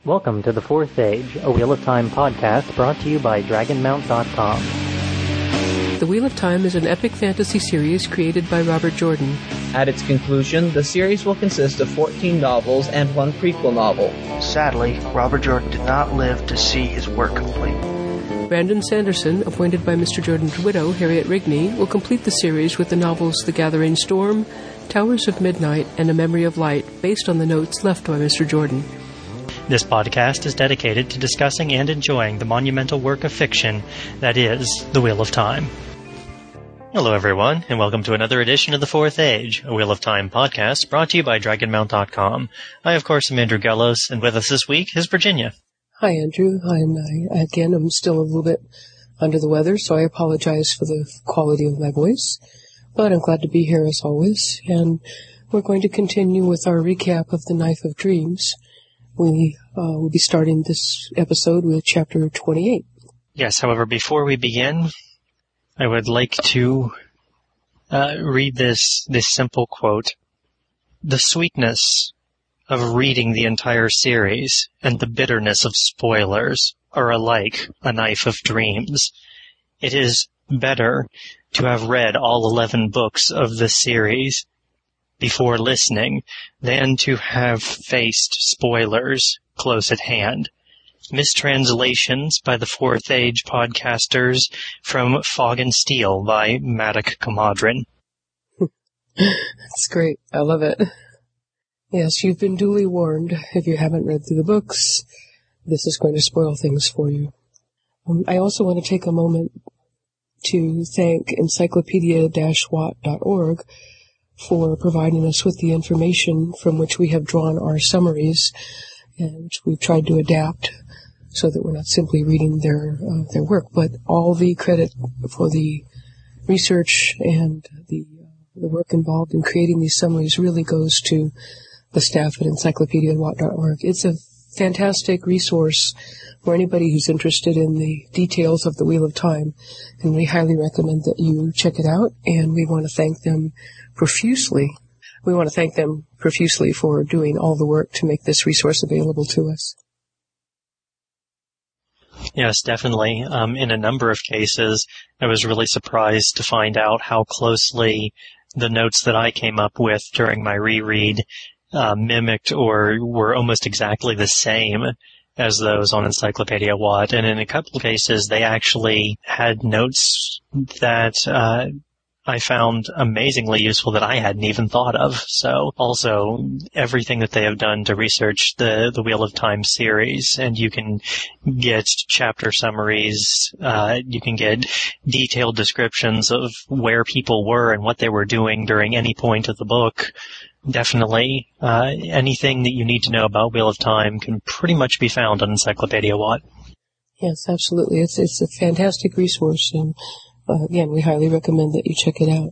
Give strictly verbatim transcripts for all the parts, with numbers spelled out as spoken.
Welcome to The Fourth Age, a Wheel of Time podcast brought to you by Dragon Mount dot com. The Wheel of Time is an epic fantasy series created by Robert Jordan. At its conclusion, the series will consist of fourteen novels and one prequel novel. Sadly, Robert Jordan did not live to see his work complete. Brandon Sanderson, appointed by Mister Jordan's widow, Harriet Rigney, will complete the series with the novels The Gathering Storm, Towers of Midnight, and A Memory of Light, based on the notes left by Mister Jordan. This podcast is dedicated to discussing and enjoying the monumental work of fiction that is The Wheel of Time. Hello everyone, and welcome to another edition of The Fourth Age, a Wheel of Time podcast brought to you by Dragon Mount dot com. I, of course, am Andrew Gellos, and with us this week is Virginia. Hi, Andrew. Hi, and I, again, I'm still a little bit under the weather, so I apologize for the quality of my voice, but I'm glad to be here as always, and we're going to continue with our recap of The Knife of Dreams. We uh, will be starting this episode with Chapter twenty-eight. Yes, however, before we begin, I would like to uh, read this this simple quote. The sweetness of reading the entire series and the bitterness of spoilers are alike a knife of dreams. It is better to have read all eleven books of the series before listening than to have faced spoilers close at hand. Mistranslations by the Fourth Age podcasters from Fog and Steel by Madoc Comadrin. That's great. I love it. Yes, you've been duly warned. If you haven't read through the books, this is going to spoil things for you. Um, I also want to take a moment to thank encyclopedia dash watt dot org for providing us with the information from which we have drawn our summaries, and which we've tried to adapt so that we're not simply reading their uh, their work, but all the credit for the research and the uh, the work involved in creating these summaries really goes to the staff at encyclopedia watt dot org. It's a fantastic resource for anybody who's interested in the details of the Wheel of Time, and we highly recommend that you check it out, and we want to thank them profusely. We want to thank them profusely for doing all the work to make this resource available to us. Yes, definitely. Um, in a number of cases, I was really surprised to find out how closely the notes that I came up with during my reread uh, mimicked or were almost exactly the same as those on Encyclopedia Watt. And in a couple of cases, they actually had notes that uh I found amazingly useful that I hadn't even thought of. So also everything that they have done to research the, the Wheel of Time series, and you can get chapter summaries, uh, you can get detailed descriptions of where people were and what they were doing during any point of the book. Definitely, uh, anything that you need to know about Wheel of Time can pretty much be found on Encyclopedia Watt. Yes, absolutely. It's, it's a fantastic resource, and Uh, again, we highly recommend that you check it out.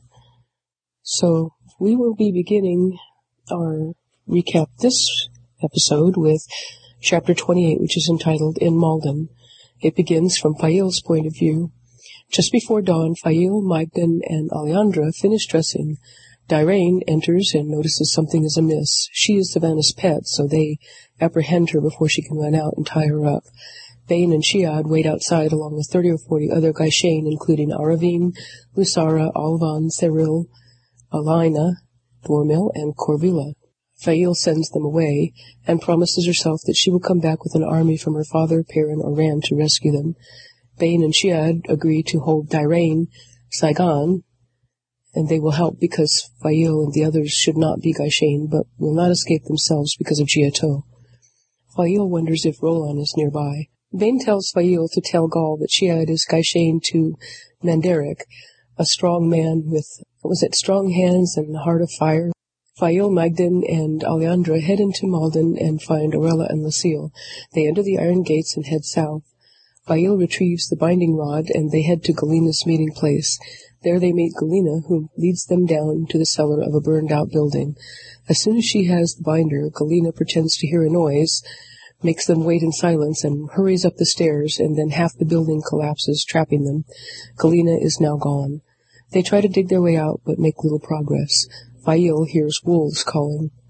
So we will be beginning our recap this episode with Chapter twenty-eight, which is entitled In Malden. It begins from Fail's point of view. Just before dawn, Fail, Magdan, and Alejandra finish dressing. Diraine enters and notices something is amiss. She is Savannah's pet, so they apprehend her before she can run out and tie her up. Bane and Shiad wait outside along with thirty or forty other Gaishain, including Aravine, Lusara, Alvan, Cyril, Alina, Dwarmil, and Corvilla. Fail sends them away and promises herself that she will come back with an army from her father, Perrin, or Rand to rescue them. Bane and Shiad agree to hold Diraine, Saigon, and they will help because Fail and the others should not be Gaishain, but will not escape themselves because of Giato. Fail wonders if Rolan is nearby. Bane tells Fail to tell Gaul that Shiad is Gaishain to Mandaric, a strong man with, what was it, strong hands and a heart of fire. Fail, Magdan, and Alejandra head into Malden and find Orella and Lucille. They enter the iron gates and head south. Fail retrieves the binding rod, and they head to Galina's meeting place. There they meet Galina, who leads them down to the cellar of a burned-out building. As soon as she has the binder, Galina pretends to hear a noise, makes them wait in silence, and hurries up the stairs, and then half the building collapses, trapping them. Galina is now gone. They try to dig their way out, but make little progress. Fail hears wolves calling.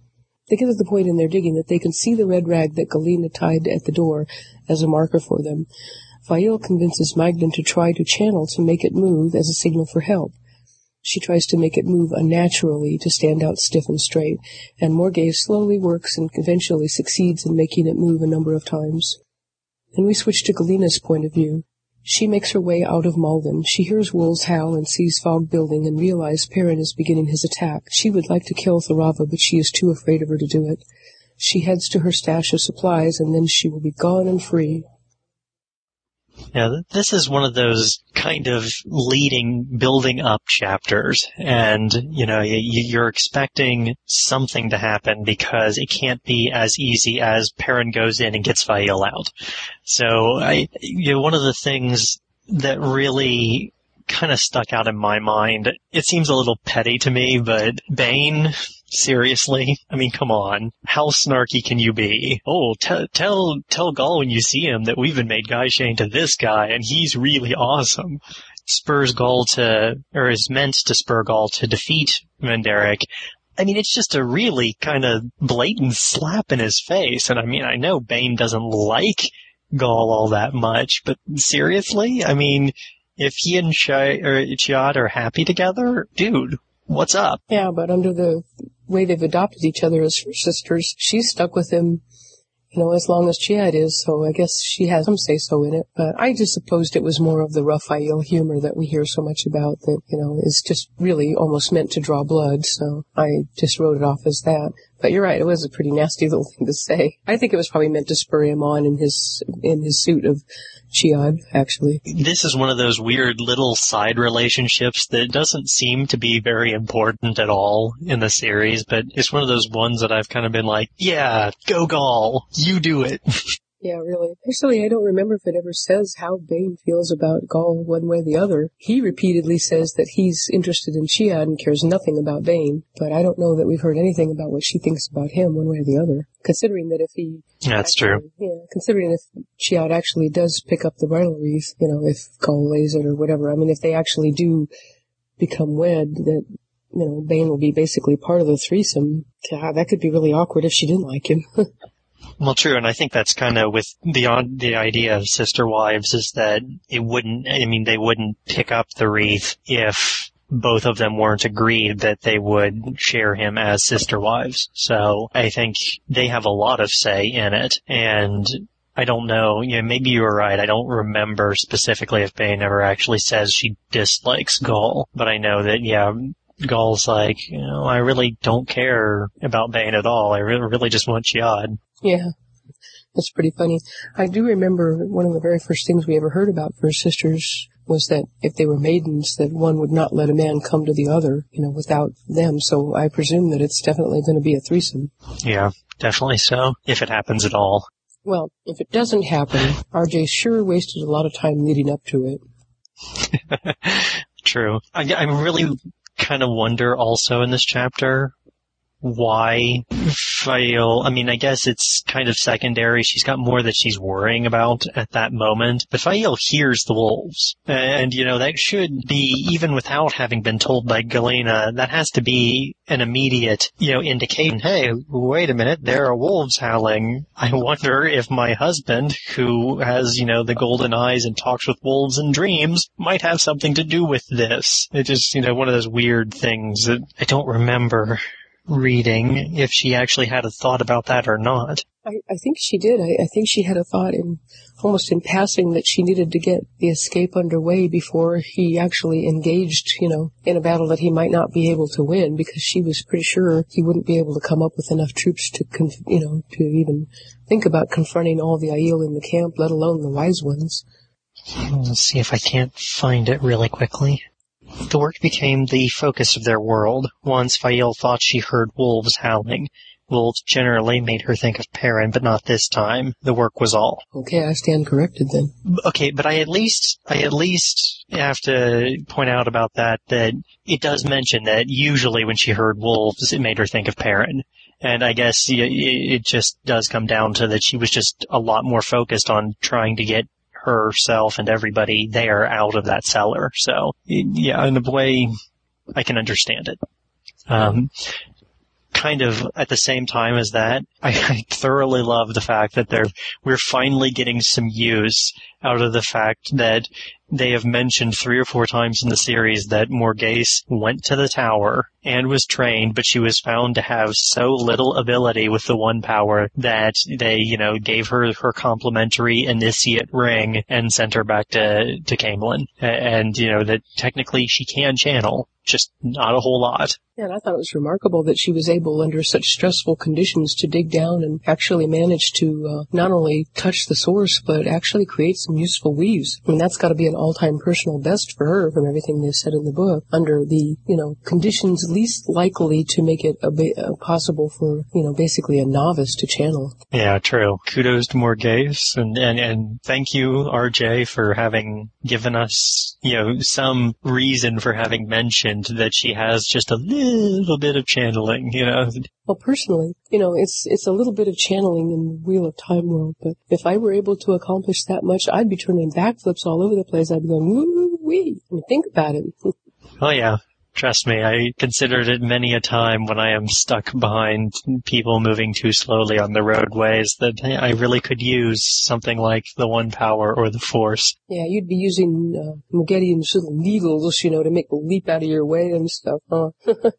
They get to the point in their digging that they can see the red rag that Galena tied at the door as a marker for them. Faile convinces Magdan to try to channel to make it move as a signal for help. She tries to make it move unnaturally to stand out stiff and straight, and Morgase slowly works and eventually succeeds in making it move a number of times. Then we switch to Galena's point of view. She makes her way out of Malden. She hears wolves howl and sees fog building and realizes Perrin is beginning his attack. She would like to kill Thorava, but she is too afraid of her to do it. She heads to her stash of supplies, and then she will be gone and free. Yeah, this is one of those kind of leading, building up chapters, and, you know, you're expecting something to happen because it can't be as easy as Perrin goes in and gets Faile out. So, I, you know, one of the things that really kind of stuck out in my mind, it seems a little petty to me, but Bane... Seriously? I mean, come on. How snarky can you be? Oh, t- tell tell Gaul when you see him that we've been made Gai'Shane to this guy, and he's really awesome. Spurs Gaul to, or is meant to spur Gaul to defeat Mandaric. I mean, it's just a really kind of blatant slap in his face. And I mean, I know Bane doesn't like Gaul all that much, but seriously? I mean, if he and Chi- or Chiad are happy together, dude, what's up? Yeah, but under the way they've adopted each other as sisters, she's stuck with him, you know, as long as Chiad is, so I guess she has some say-so in it. But I just supposed it was more of the Raphael humor that we hear so much about that, you know, is just really almost meant to draw blood, so I just wrote it off as that. But you're right, it was a pretty nasty little thing to say. I think it was probably meant to spur him on in his in his suit of Chiad, actually. This is one of those weird little side relationships that doesn't seem to be very important at all in the series, but it's one of those ones that I've kind of been like, yeah, go Gaul, you do it. Yeah, really. Actually, I don't remember if it ever says how Bane feels about Gaul one way or the other. He repeatedly says that he's interested in Chiad and cares nothing about Bane, but I don't know that we've heard anything about what she thinks about him one way or the other. Considering that if he... That's actually, true. Yeah, considering if Chiad actually does pick up the bridal wreath, you know, if Gaul lays it or whatever. I mean, if they actually do become wed, that, you know, Bane will be basically part of the threesome. God, that could be really awkward if she didn't like him. Well, true, and I think that's kind of with the the idea of sister wives is that it wouldn't, I mean, they wouldn't pick up the wreath if both of them weren't agreed that they would share him as sister wives. So I think they have a lot of say in it, and I don't know, you know, maybe you were right. I don't remember specifically if Bane ever actually says she dislikes Gaul, but I know that, yeah, Gaul's like, you know, I really don't care about Bane at all. I really, really just want Chiad. Yeah, that's pretty funny. I do remember one of the very first things we ever heard about First Sisters was that if they were maidens, that one would not let a man come to the other, you know, without them. So I presume that it's definitely going to be a threesome. Yeah, definitely so, if it happens at all. Well, if it doesn't happen, R J sure wasted a lot of time leading up to it. True. I, I really kind of wonder also in this chapter why Faile, I mean, I guess it's kind of secondary. She's got more that she's worrying about at that moment. But Faile hears the wolves. And, you know, that should be, even without having been told by Galena, that has to be an immediate, you know, indication. Hey, wait a minute, there are wolves howling. I wonder if my husband, who has, you know, the golden eyes and talks with wolves in dreams, might have something to do with this. It's just, you know, one of those weird things that I don't remember reading if she actually had a thought about that or not. I, I think she did. I, I think she had a thought in almost in passing that she needed to get the escape underway before he actually engaged, you know, in a battle that he might not be able to win, because she was pretty sure he wouldn't be able to come up with enough troops to, conf- you know, to even think about confronting all the Aiel in the camp, let alone the wise ones. Let's see if I can't find it really quickly. The work became the focus of their world. Once Faile thought she heard wolves howling. Wolves generally made her think of Perrin, but not this time. The work was all. Okay, I stand corrected then. Okay, but I at least, I at least have to point out about that, that it does mention that usually when she heard wolves, it made her think of Perrin. And I guess it just does come down to that she was just a lot more focused on trying to get herself and everybody there out of that cellar. So, yeah, in a way, I can understand it. Um, kind of at the same time as that, I, I thoroughly love the fact that they're we're finally getting some use out of the fact that they have mentioned three or four times in the series that Morghese went to the tower and was trained, but she was found to have so little ability with the one power that they, you know, gave her her complimentary initiate ring and sent her back to, to Camelin. And, you know, that technically she can channel, just not a whole lot. Yeah, and I thought it was remarkable that she was able, under such stressful conditions, to dig down and actually manage to uh, not only touch the source, but actually create some useful weaves. I mean, that's got to be an all-time personal best for her from everything they've said in the book, under the, you know, conditions least likely to make it a ba- uh, possible for, you know, basically a novice to channel. Yeah, true. Kudos to Morghese, and, and, and thank you, R J, for having given us, you know, some reason for having mentioned that she has just a little bit of channeling, you know. Well, personally, you know, it's it's a little bit of channeling in the Wheel of Time world, but if I were able to accomplish that much, I'd be turning backflips all over the place. I'd be going, woo-wee. I mean, think about it. Oh, yeah. Trust me, I considered it many a time when I am stuck behind people moving too slowly on the roadways that I really could use something like the One Power or the Force. Yeah, you'd be using uh, Moghedian's little needles, you know, to make the leap out of your way and stuff, huh?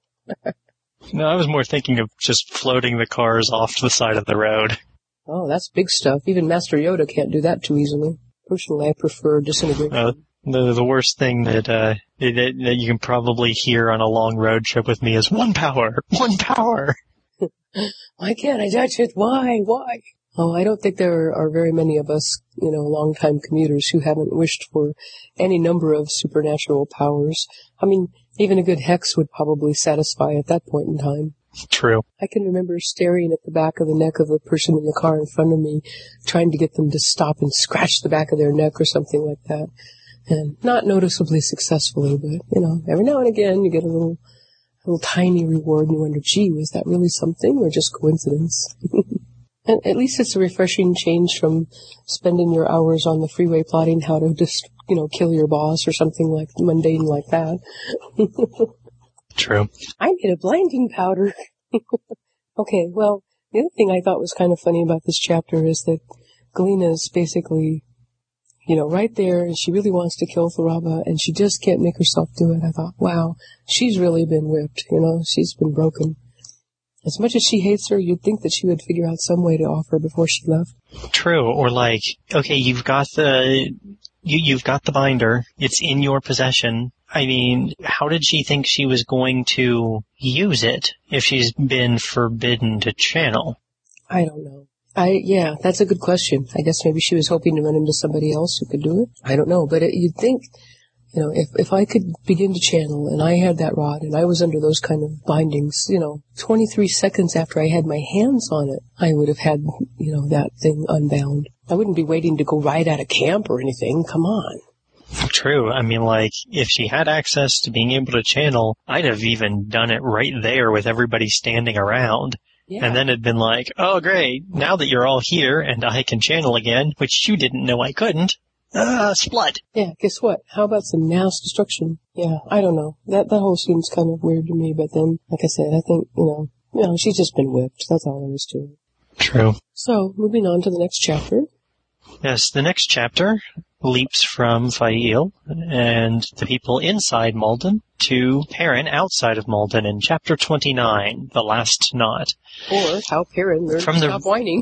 No, I was more thinking of just floating the cars off to the side of the road. Oh, that's big stuff. Even Master Yoda can't do that too easily. Personally, I prefer disintegration. Uh, The, the worst thing that, uh, that, that you can probably hear on a long road trip with me is one power, one power. Why can't I touch it? Why? Why? Oh, I don't think there are very many of us, you know, long-time commuters who haven't wished for any number of supernatural powers. I mean, even a good hex would probably satisfy at that point in time. True. I can remember staring at the back of the neck of the person in the car in front of me, trying to get them to stop and scratch the back of their neck or something like that. And not noticeably successfully, but, you know, every now and again you get a little, a little tiny reward and you wonder, gee, was that really something or just coincidence? And at least it's a refreshing change from spending your hours on the freeway plotting how to just, you know, kill your boss or something like mundane like that. True. I made a blinding powder. Okay, well, the other thing I thought was kind of funny about this chapter is that Galena is basically, you know, right there, and she really wants to kill Thuraba, and she just can't make herself do it. I thought, wow, she's really been whipped, you know, she's been broken. As much as she hates her, you'd think that she would figure out some way to offer her before she left. True, or like, okay, you've got the, you, you've got the binder, it's in your possession. I mean, how did she think she was going to use it if she's been forbidden to channel? I don't know. I, yeah, that's a good question. I guess maybe she was hoping to run into somebody else who could do it. I don't know, but it, you'd think, you know, if, if I could begin to channel and I had that rod and I was under those kind of bindings, you know, twenty-three seconds after I had my hands on it, I would have had, you know, that thing unbound. I wouldn't be waiting to go ride out of camp or anything. Come on. True. I mean, like, if she had access to being able to channel, I'd have even done it right there with everybody standing around. Yeah. And then it'd been like, oh, great, now that you're all here and I can channel again, which you didn't know I couldn't, uh, splut. Yeah, guess what? How about some mass destruction? Yeah, I don't know. That that whole seems kind of weird to me, but then, like I said, I think, you know, you know, she's just been whipped. That's all there is to it. True. So, moving on to the next chapter. Yes, the next chapter leaps from Fail and the people inside Malden to Perrin outside of Malden in chapter twenty-nine, The Last Knot. Or how Perrin learned to stop whining.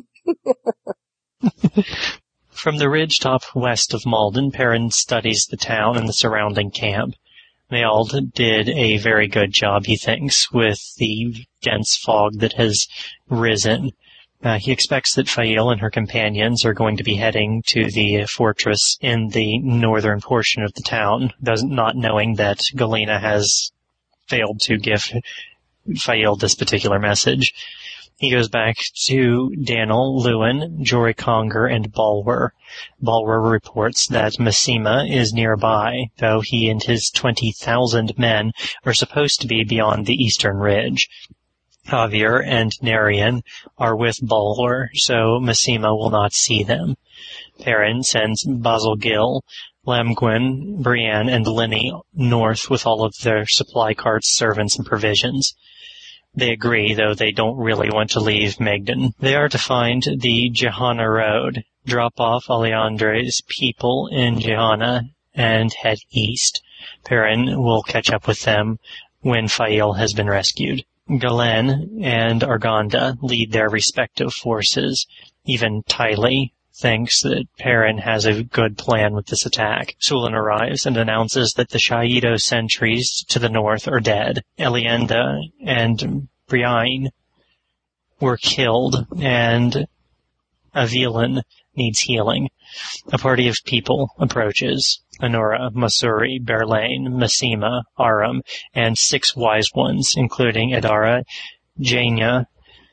From the ridge top west of Malden, Perrin studies the town and the surrounding camp. Mayald did a very good job, he thinks, with the dense fog that has risen. Uh, he expects that Fail and her companions are going to be heading to the fortress in the northern portion of the town, thus not knowing that Galena has failed to give Fail this particular message. He goes back to Danil, Lewin, Jory Conger, and Balwer. Balwer reports that Massima is nearby, though he and his twenty thousand men are supposed to be beyond the eastern ridge. Javier and Narian are with Balwer, so Massima will not see them. Perrin sends Basil Gill, Lamgwin, Brienne, and Lenny north with all of their supply carts, servants, and provisions. They agree, though they don't really want to leave Megden. They are to find the Jehanna Road, drop off Aleandre's people in Jehanna, and head east. Perrin will catch up with them when Fail has been rescued. Galen and Arganda lead their respective forces. Even Tylee thinks that Perrin has a good plan with this attack. Sulin arrives and announces that the Shaido sentries to the north are dead. Elienda and Brienne were killed, and Avilan needs healing. A party of people approaches. Anora, Masuri, Berlane, Massima, Aram, and six wise ones, including Adara, Jaina,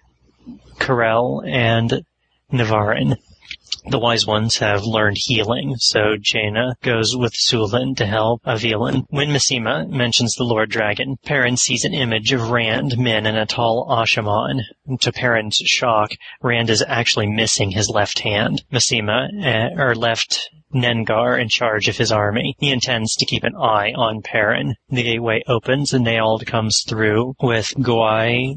Karel, and Navarin. The wise ones have learned healing, so Jaina goes with Sulin to help Avilan. When Massima mentions the Lord Dragon, Perrin sees an image of Rand, Min, and a tall Ashaman. To Perrin's shock, Rand is actually missing his left hand. Massima, uh, or left Nengar in charge of his army. He intends to keep an eye on Perrin. The gateway opens and Naald comes through with Goai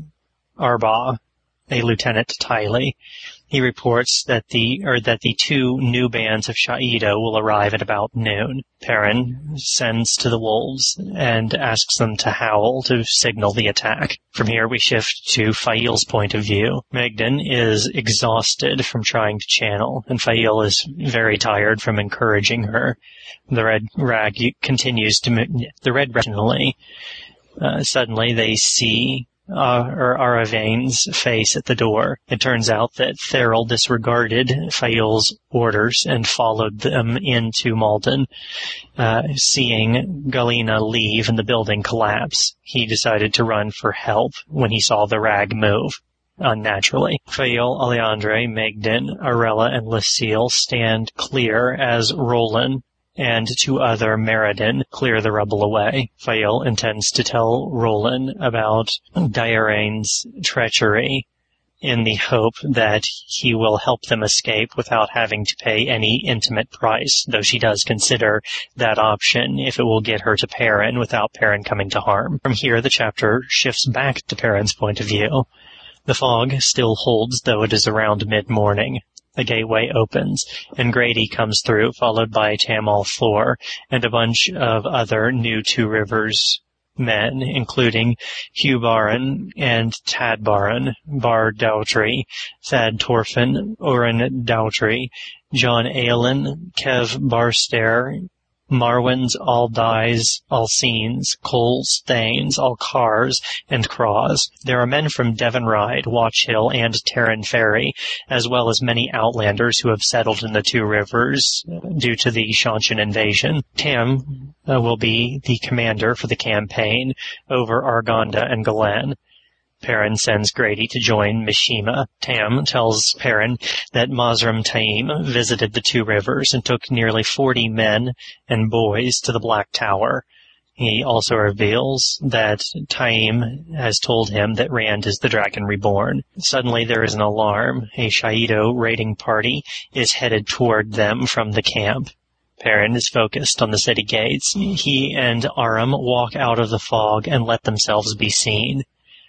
Arba, a lieutenant to Tylee. He reports that the or that the two new bands of Shaido will arrive at about noon. Perrin sends to the wolves and asks them to howl to signal the attack. From here we shift to Fail's point of view. Megden is exhausted from trying to channel, and Fail is very tired from encouraging her. The red rag continues to the red originally. Uh, suddenly they see Uh, or Aravain's face at the door. It turns out that Therill disregarded Fail's orders and followed them into Malden. Uh, seeing Galena leave and the building collapse, he decided to run for help when he saw the rag move unnaturally. Fail, Aleandre, Megden, Arella, and Lucille stand clear as Roland and two other Meriden clear the rubble away. Fail intends to tell Roland about Diarane's treachery in the hope that he will help them escape without having to pay any intimate price, though she does consider that option if it will get her to Perrin without Perrin coming to harm. From here, the chapter shifts back to Perrin's point of view. The fog still holds, though it is around mid-morning. The gateway opens, and Grady comes through, followed by Tamal Thor and a bunch of other new Two Rivers men, including Hugh Baran and Tad Baran, Bar Dautry, Thad Torfin, Oren Dautry, John Aylin, Kev Barstair, Marwins, All Dies, All Scenes, Cole Staines, All Cars, and Cross. There are men from Devon Ride, Watch Hill, and Terran Ferry, as well as many outlanders who have settled in the Two Rivers due to the Shanshan invasion. Tam uh, will be the commander for the campaign over Arganda and Galen. Perrin sends Grady to join Mishima. Tam tells Perrin that Mazrim Taim visited the Two Rivers and took nearly forty men and boys to the Black Tower. He also reveals that Taim has told him that Rand is the Dragon Reborn. Suddenly there is an alarm. A Shaido raiding party is headed toward them from the camp. Perrin is focused on the city gates. He and Aram walk out of the fog and let themselves be seen.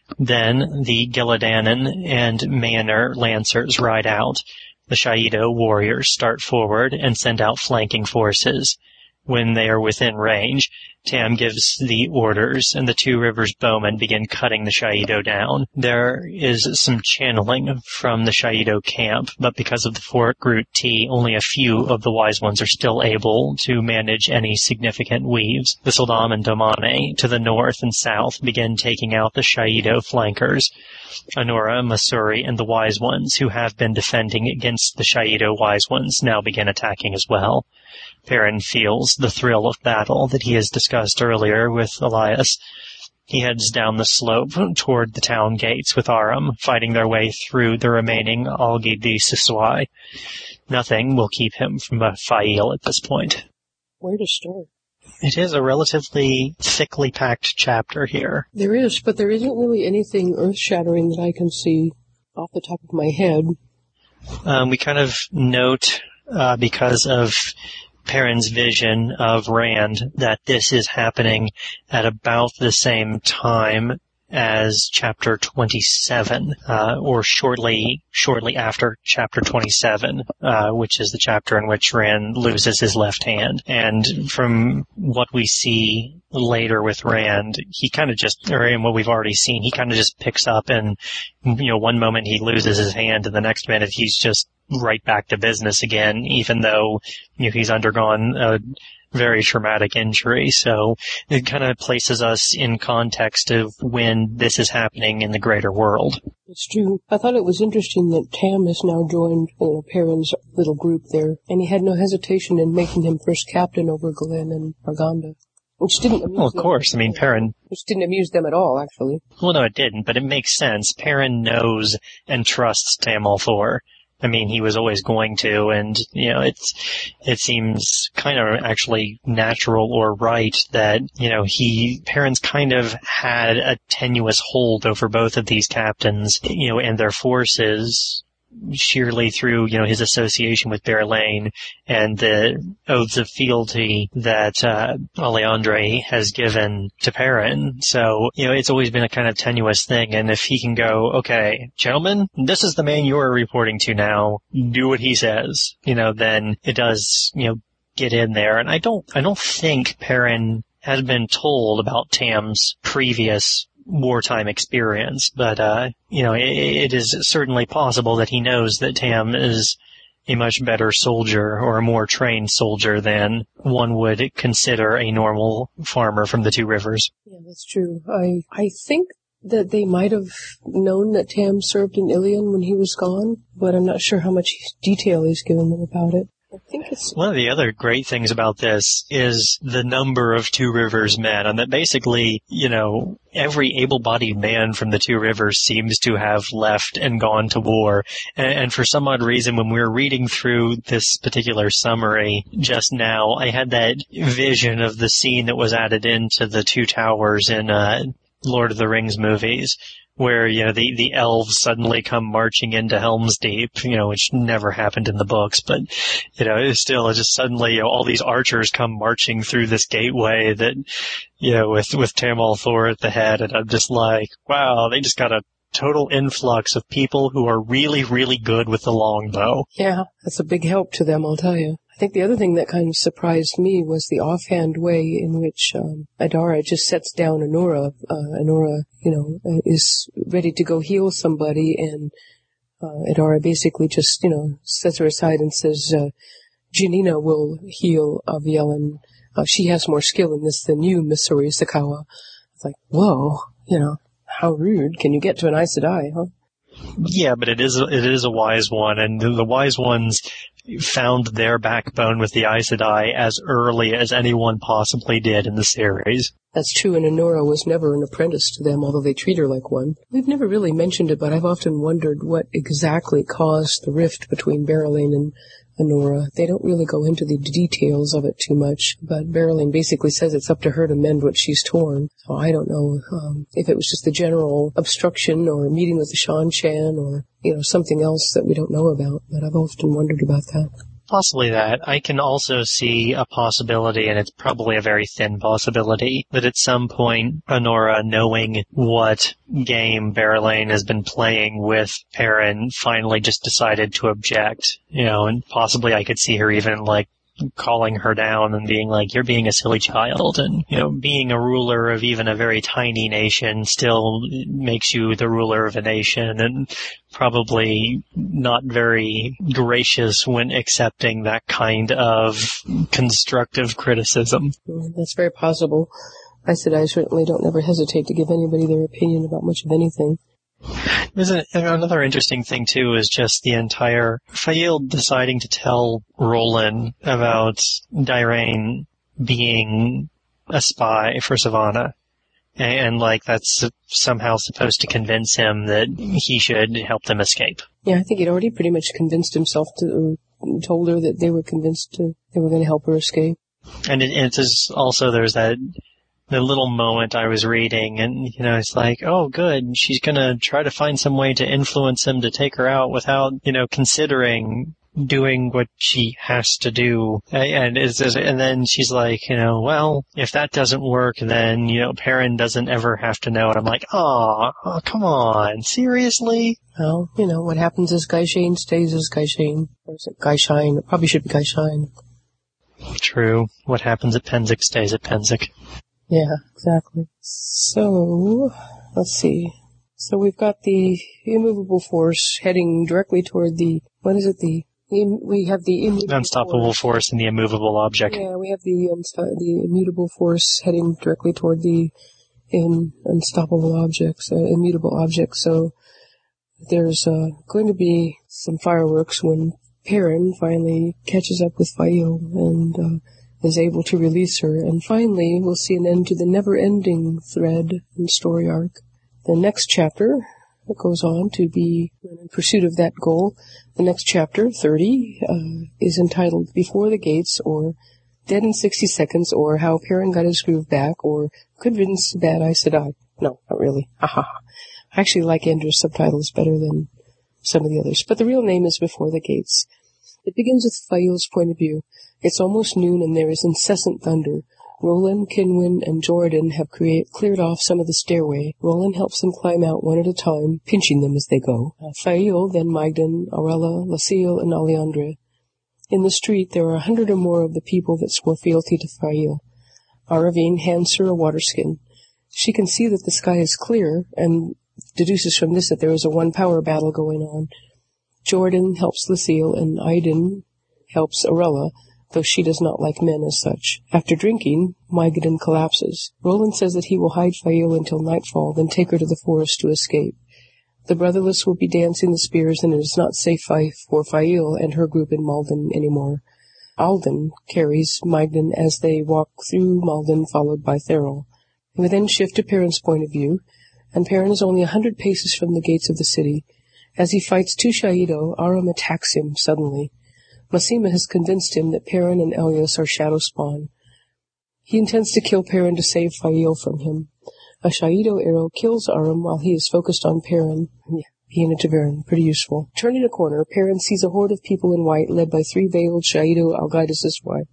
Then the Giladanan and Mayaner Lancers ride out. The Shaido warriors start forward and send out flanking forces. When they are within range, Tam gives the orders, and the Two Rivers bowmen begin cutting the Shaido down. There is some channeling from the Shaido camp, but because of the Fort Groot tea, only a few of the Wise Ones are still able to manage any significant weaves. The Sildam and Domane to the north and south begin taking out the Shaido flankers. Anora, Masuri, and the Wise Ones, who have been defending against the Shaido Wise Ones, now begin attacking as well. Perrin feels the thrill of battle that he has discussed earlier with Elias. He heads down the slope toward the town gates with Aram, fighting their way through the remaining Algi di Siswai. Nothing will keep him from Fail at this point. Where to start? It is a relatively thickly packed chapter here. There is, but there isn't really anything earth-shattering that I can see off the top of my head. Um, we kind of note, uh, because of Perrin's vision of Rand, that this is happening at about the same time as chapter twenty-seven, uh, or shortly, shortly after chapter twenty-seven, uh, which is the chapter in which Rand loses his left hand. And from what we see later with Rand, he kind of just, or in what we've already seen, he kind of just picks up and, you know, one moment he loses his hand and the next minute he's just right back to business again, even though, you know, he's undergone a very traumatic injury. So it kind of places us in context of when this is happening in the greater world. It's true. I thought it was interesting that Tam has now joined, you know, Perrin's little group there, and he had no hesitation in making him first captain over Glenn and Arganda. Which didn't amuse Well, of them. course. I mean, Perrin... Which didn't amuse them at all, actually. Well, no, it didn't, but it makes sense. Perrin knows and trusts Tam al'Thor. I mean, he was always going to, and, you know, it's, it seems kind of actually natural or right that, you know, he, Perrin's kind of had a tenuous hold over both of these captains, you know, and their forces, sheerly through, you know, his association with Berelain and the oaths of fealty that uh, Alliandre has given to Perrin. So, you know, it's always been a kind of tenuous thing. And if he can go, okay, gentlemen, this is the man you are reporting to now, do what he says, you know, then it does, you know, get in there. And I don't, I don't think Perrin has been told about Tam's previous wartime experience, but, uh, you know, it, it is certainly possible that he knows that Tam is a much better soldier or a more trained soldier than one would consider a normal farmer from the Two Rivers. Yeah, that's true. I, I think that they might have known that Tam served in Ilion when he was gone, but I'm not sure how much detail he's given them about it. I think it's... One of the other great things about this is the number of Two Rivers men, and that basically, you know, every able-bodied man from the Two Rivers seems to have left and gone to war. And, and for some odd reason, when we were reading through this particular summary just now, I had that vision of the scene that was added into the Two Towers in uh, Lord of the Rings movies, where, you know, the, the elves suddenly come marching into Helm's Deep, you know, which never happened in the books, but, you know, it's still just suddenly, you know, all these archers come marching through this gateway that, you know, with, with Tam al'Thor at the head, and I'm just like, wow, they just got a total influx of people who are really, really good with the longbow. Yeah, that's a big help to them, I'll tell you. I think the other thing that kind of surprised me was the offhand way in which um, Adara just sets down Anora. Uh, Anora, you know, uh, is ready to go heal somebody, and uh, Adara basically just, you know, sets her aside and says, uh, Janina will heal Aviel, and uh, she has more skill in this than you, Miss Sakawa. It's like, whoa, you know, how rude. Can you get to an Aes Sedai, huh? Yeah, but it is it is a wise one, and the, the wise ones found their backbone with the Aes Sedai as early as anyone possibly did in the series. That's true, and Anora was never an apprentice to them, although they treat her like one. We've never really mentioned it, but I've often wondered what exactly caused the rift between Berelain and Anora. They don't really go into the details of it too much, but Berelain basically says it's up to her to mend what she's torn. So I don't know um, if it was just the general obstruction or a meeting with the Shan-Chan or, you know, something else that we don't know about, but I've often wondered about that. Possibly that. I can also see a possibility, and it's probably a very thin possibility, that at some point, Anora, knowing what game Berelain has been playing with Perrin, finally just decided to object, you know, and possibly I could see her even, like, calling her down and being like, you're being a silly child, and, you know, being a ruler of even a very tiny nation still makes you the ruler of a nation, and probably not very gracious when accepting that kind of constructive criticism. Mm, that's very possible. I said I certainly don't ever hesitate to give anybody their opinion about much of anything. There's a, another interesting thing, too, is just the entire Faile deciding to tell Roland about Dirain being a spy for Savannah. And, and, like, that's somehow supposed to convince him that he should help them escape. Yeah, I think he'd already pretty much convinced himself to, or told her that they were convinced to, they were going to help her escape. And it, it is also, there's that the little moment I was reading, and, you know, it's like, oh, good, she's gonna try to find some way to influence him to take her out without, you know, considering doing what she has to do. And is and then she's like, you know, well, if that doesn't work, then, you know, Perrin doesn't ever have to know. And I'm like, oh, oh come on, seriously? Well, you know, what happens is Gaishane stays as Gaishane. Or is it Gaishine? It probably should be Gaishine. True. What happens at Pennsic stays at Pennsic. Yeah, exactly. So, let's see. So we've got the immovable force heading directly toward the, what is it, the, we have the immutable unstoppable force. force and the immovable object. Yeah, we have the unsto- the immutable force heading directly toward the in, unstoppable objects, uh, immutable objects. So there's uh, going to be some fireworks when Perrin finally catches up with Faile and uh, is able to release her. And finally, we'll see an end to the never-ending thread and story arc. The next chapter goes on to be in pursuit of that goal. The next chapter, thirty, uh, is entitled Before the Gates, or Dead in sixty seconds, or How Perrin Got His Groove Back, or Good Riddance to Bad Aes Sedai. No, not really. Ha ha ha. I actually like Andrew's subtitles better than some of the others. But the real name is Before the Gates. It begins with Faile's point of view. It's almost noon and there is incessant thunder. Roland, Kinwin, and Jordan have create, cleared off some of the stairway. Roland helps them climb out one at a time, pinching them as they go. Uh, Faile, then Magdan, Aurella, Lasil, and Alliandre. In the street, there are a hundred or more of the people that swore fealty to Faile. Aravine hands her a waterskin. She can see that the sky is clear, and deduces from this that there is a one-power battle going on. Jordan helps Lasil, and Aiden helps Aurella, though she does not like men as such. After drinking, Magdan collapses. Roland says that he will hide Faile until nightfall, then take her to the forest to escape. The brotherless will be dancing the spears, and it is not safe for Faile and her group in Malden anymore. Alden carries Magdan as they walk through Malden, followed by Therill. We then shift to Perrin's point of view, and Perrin is only a hundred paces from the gates of the city. As he fights two Shaido, Aram attacks him suddenly. Masema has convinced him that Perrin and Elias are shadow spawn. He intends to kill Perrin to save Faile from him. A Shaido arrow kills Aram while he is focused on Perrin. Yeah, he and a Taverin, pretty useful. Turning a corner, Perrin sees a horde of people in white led by three veiled Shaido Algaidas' wife.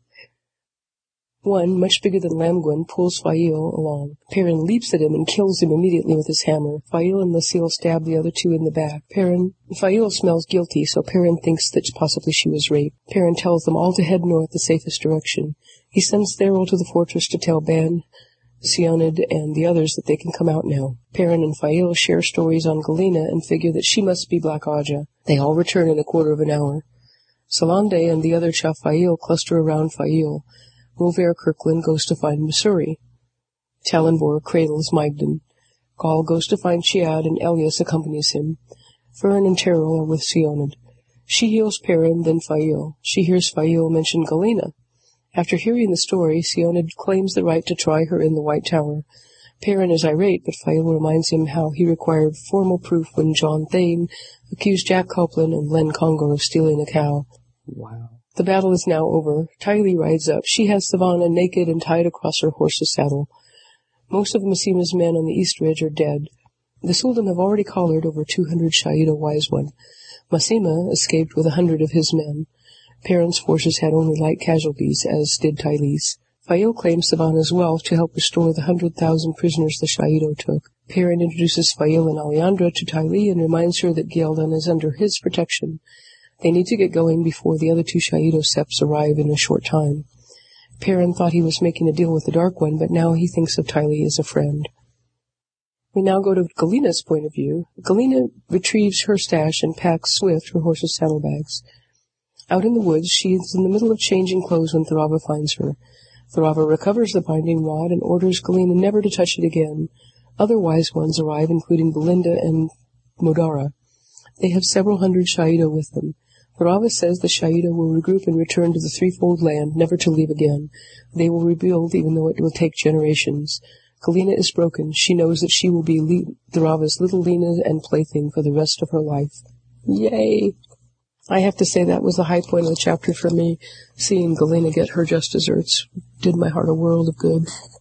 One, much bigger than Lamgwin, pulls Faile along. Perrin leaps at him and kills him immediately with his hammer. Faile and Lasil stab the other two in the back. Perrin, Faile smells guilty, so Perrin thinks that possibly she was raped. Perrin tells them all to head north the safest direction. He sends Therill to the fortress to tell Ban, Sionid, and the others that they can come out now. Perrin and Faile share stories on Galena and figure that she must be Black Aja. They all return in a quarter of an hour. Salande and the other Chafail cluster around Faile. Rover Kirkland goes to find Missouri. Talonvor cradles Magdan. Gaul goes to find Chiad, and Elias accompanies him. Fern and Terrell are with Sionid. She heals Perrin, then Faile. She hears Faile mention Galena. After hearing the story, Sionid claims the right to try her in the White Tower. Perrin is irate, but Faile reminds him how he required formal proof when John Thane accused Jack Copeland and Len Conger of stealing a cow. Wow. The battle is now over. Tylee rides up. She has Savannah naked and tied across her horse's saddle. Most of Masema's men on the East Ridge are dead. The Sultan have already collared over two hundred Shaido Wise One. Masema escaped with a hundred of his men. Perrin's forces had only light casualties, as did Tylee's. Faile claims Savannah's wealth to help restore the hundred thousand prisoners the Shaido took. Perrin introduces Faile and Alliandra to Tylee and reminds her that Ghealdan is under his protection. They need to get going before the other two Shaido Septs arrive in a short time. Perrin thought he was making a deal with the Dark One, but now he thinks of Tylee as a friend. We now go to Galena's point of view. Galena retrieves her stash and packs Swift her horse's saddlebags. Out in the woods, she is in the middle of changing clothes when Thorava finds her. Thorava recovers the binding rod and orders Galena never to touch it again. Other Wise Ones arrive, including Belinda and Modara. They have several hundred Shaido with them. Thorava says the Shaido will regroup and return to the threefold land, never to leave again. They will rebuild, even though it will take generations. Galena is broken. She knows that she will be Le- Thorava's little Lena and plaything for the rest of her life. Yay! I have to say that was the high point of the chapter for me. Seeing Galena get her just desserts did my heart a world of good.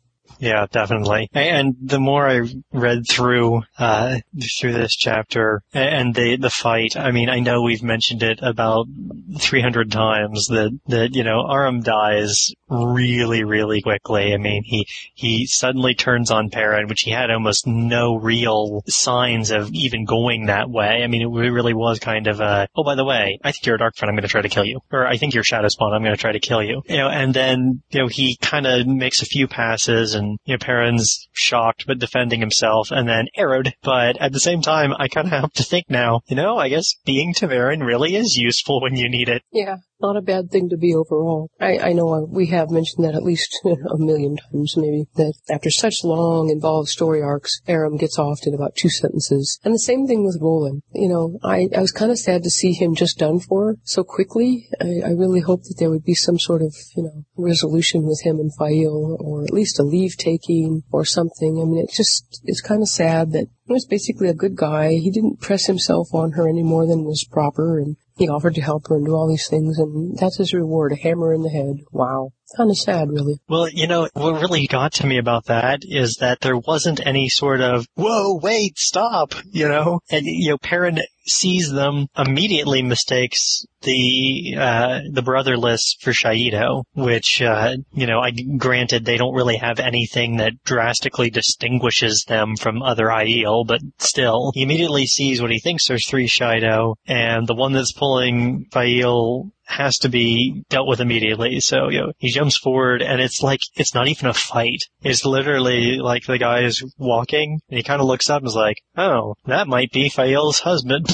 Yeah, definitely. And the more I read through uh through this chapter and the the fight, I mean, I know we've mentioned it about three hundred times that that you know Aram dies really, really quickly. I mean, he he suddenly turns on Perrin, which he had almost no real signs of even going that way. I mean, it really was kind of a, oh, by the way, I think you're a Darkfriend, I'm going to try to kill you, or I think you're Shadowspawn, I'm going to try to kill you. You know, and then you know he kind of makes a few passes, and you know Perrin's shocked but defending himself, and then arrowed. But at the same time, I kind of have to think now, you know, I guess being Ta'veren really is useful when you need it. Yeah. Not a bad thing to be overall. I, I know we have mentioned that at least a million times, maybe, that after such long, involved story arcs, Aram gets off in about two sentences. And the same thing with Roland. You know, I, I was kind of sad to see him just done for so quickly. I, I really hoped that there would be some sort of, you know, resolution with him and Fail, or at least a leave-taking or something. I mean, it's just, it's kind of sad that he was basically a good guy. He didn't press himself on her any more than was proper, and he offered to help her and do all these things, and that's his reward, a hammer in the head. Wow. Kind of sad, really. Well, you know, what really got to me about that is that there wasn't any sort of, whoa, wait, stop, you know? And, you know, Perrin sees them, immediately mistakes the, uh, the brotherless for Shaido, which, uh, you know, I, granted, they don't really have anything that drastically distinguishes them from other Aiel, but still, he immediately sees what he thinks there's three Shaido, and the one that's pulling Fail has to be dealt with immediately. So, you know, he jumps forward, and it's like, it's not even a fight. It's literally like the guy is walking, and he kind of looks up and is like, oh, that might be Fael's husband.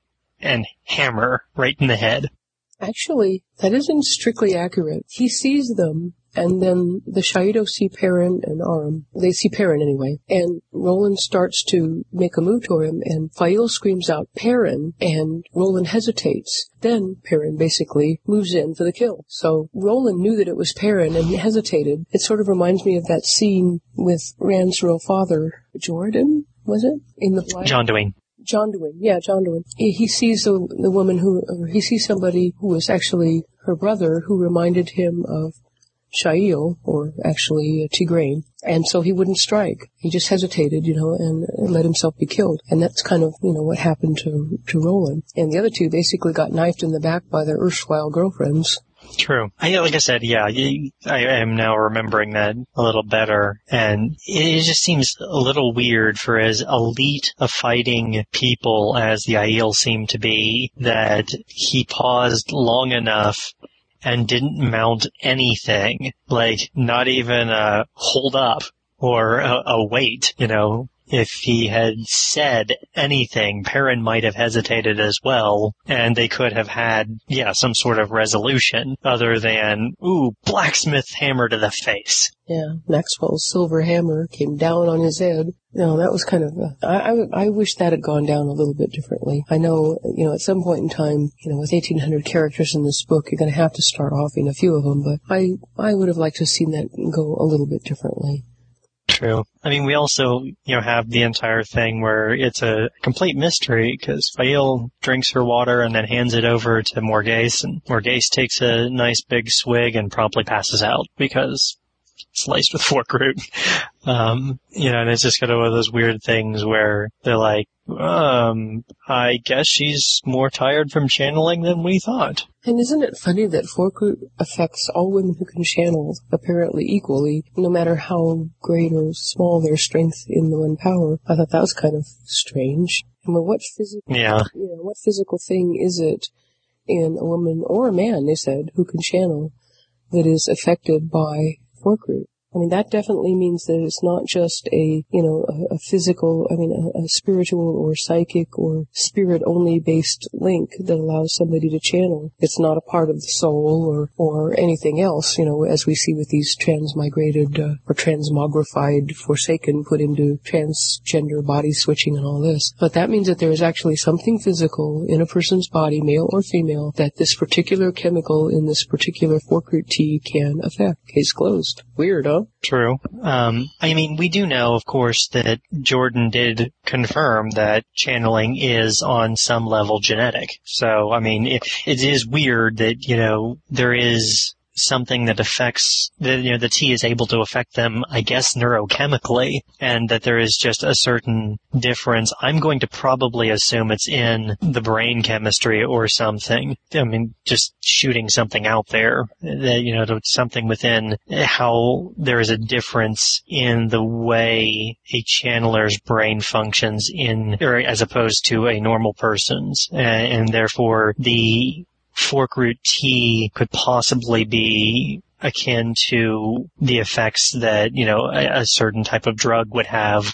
And hammer right in the head. Actually, that isn't strictly accurate. He sees them, and then the Shaido see Perrin and Aram. They see Perrin anyway. And Roland starts to make a move toward him, and Fael screams out, Perrin, and Roland hesitates. Then Perrin basically moves in for the kill. So Roland knew that it was Perrin and hesitated. It sort of reminds me of that scene with Rand's real father, Jordan, was it? In the Black? Jonduin. Jonduin, yeah, Jonduin. He, he sees the, the woman who, or he sees somebody who was actually her brother, who reminded him of Shail, or actually uh, Tigraine, and so he wouldn't strike. He just hesitated, you know, and, and let himself be killed. And that's kind of, you know, what happened to, to Roland. And the other two basically got knifed in the back by their erstwhile girlfriends. True. I, like I said, yeah, I am now remembering that a little better, and it just seems a little weird for as elite a fighting people as the Aiel seem to be, that he paused long enough and didn't mount anything, like not even a hold up or a, a wait, you know. If he had said anything, Perrin might have hesitated as well, and they could have had, yeah, some sort of resolution other than, ooh, blacksmith hammer to the face. Yeah, Maxwell's silver hammer came down on his head. No, that was kind of, uh, I, I, I wish that had gone down a little bit differently. I know, you know, at some point in time, you know, with eighteen hundred characters in this book, you're going to have to start off in a few of them, but I, I would have liked to have seen that go a little bit differently. True. I mean, we also, you know, have the entire thing where it's a complete mystery, because Fael drinks her water and then hands it over to Morghese, and Morghese takes a nice big swig and promptly passes out because it's laced with fork root. Um, you know, and it's just kind of one of those weird things where they're like, um, I guess she's more tired from channeling than we thought. And isn't it funny that Forkroot affects all women who can channel apparently equally, no matter how great or small their strength in the one power? I thought that was kind of strange. I mean, what physical, yeah. you know, what physical thing is it in a woman or a man, they said, who can channel, that is affected by Forkroot? I mean, that definitely means that it's not just a, you know, a, a physical, I mean, a, a spiritual or psychic or spirit-only based link that allows somebody to channel. It's not a part of the soul or, or anything else, you know, as we see with these transmigrated uh, or transmogrified Forsaken put into transgender body switching and all this. But that means that there is actually something physical in a person's body, male or female, that this particular chemical in this particular Forkroot tea can affect. Case closed. Weird, huh? True. Um, I mean, we do know, of course, that Jordan did confirm that channeling is on some level genetic. So, I mean, it, it is weird that, you know, there is something that affects, the, you know, the tea is able to affect them, I guess, neurochemically, and that there is just a certain difference. I'm going to probably assume it's in the brain chemistry or something. I mean, just shooting something out there, that, you know, something within how there is a difference in the way a channeler's brain functions in, or as opposed to a normal person's, and, and therefore the fork root tea could possibly be akin to the effects that, you know, a, a certain type of drug would have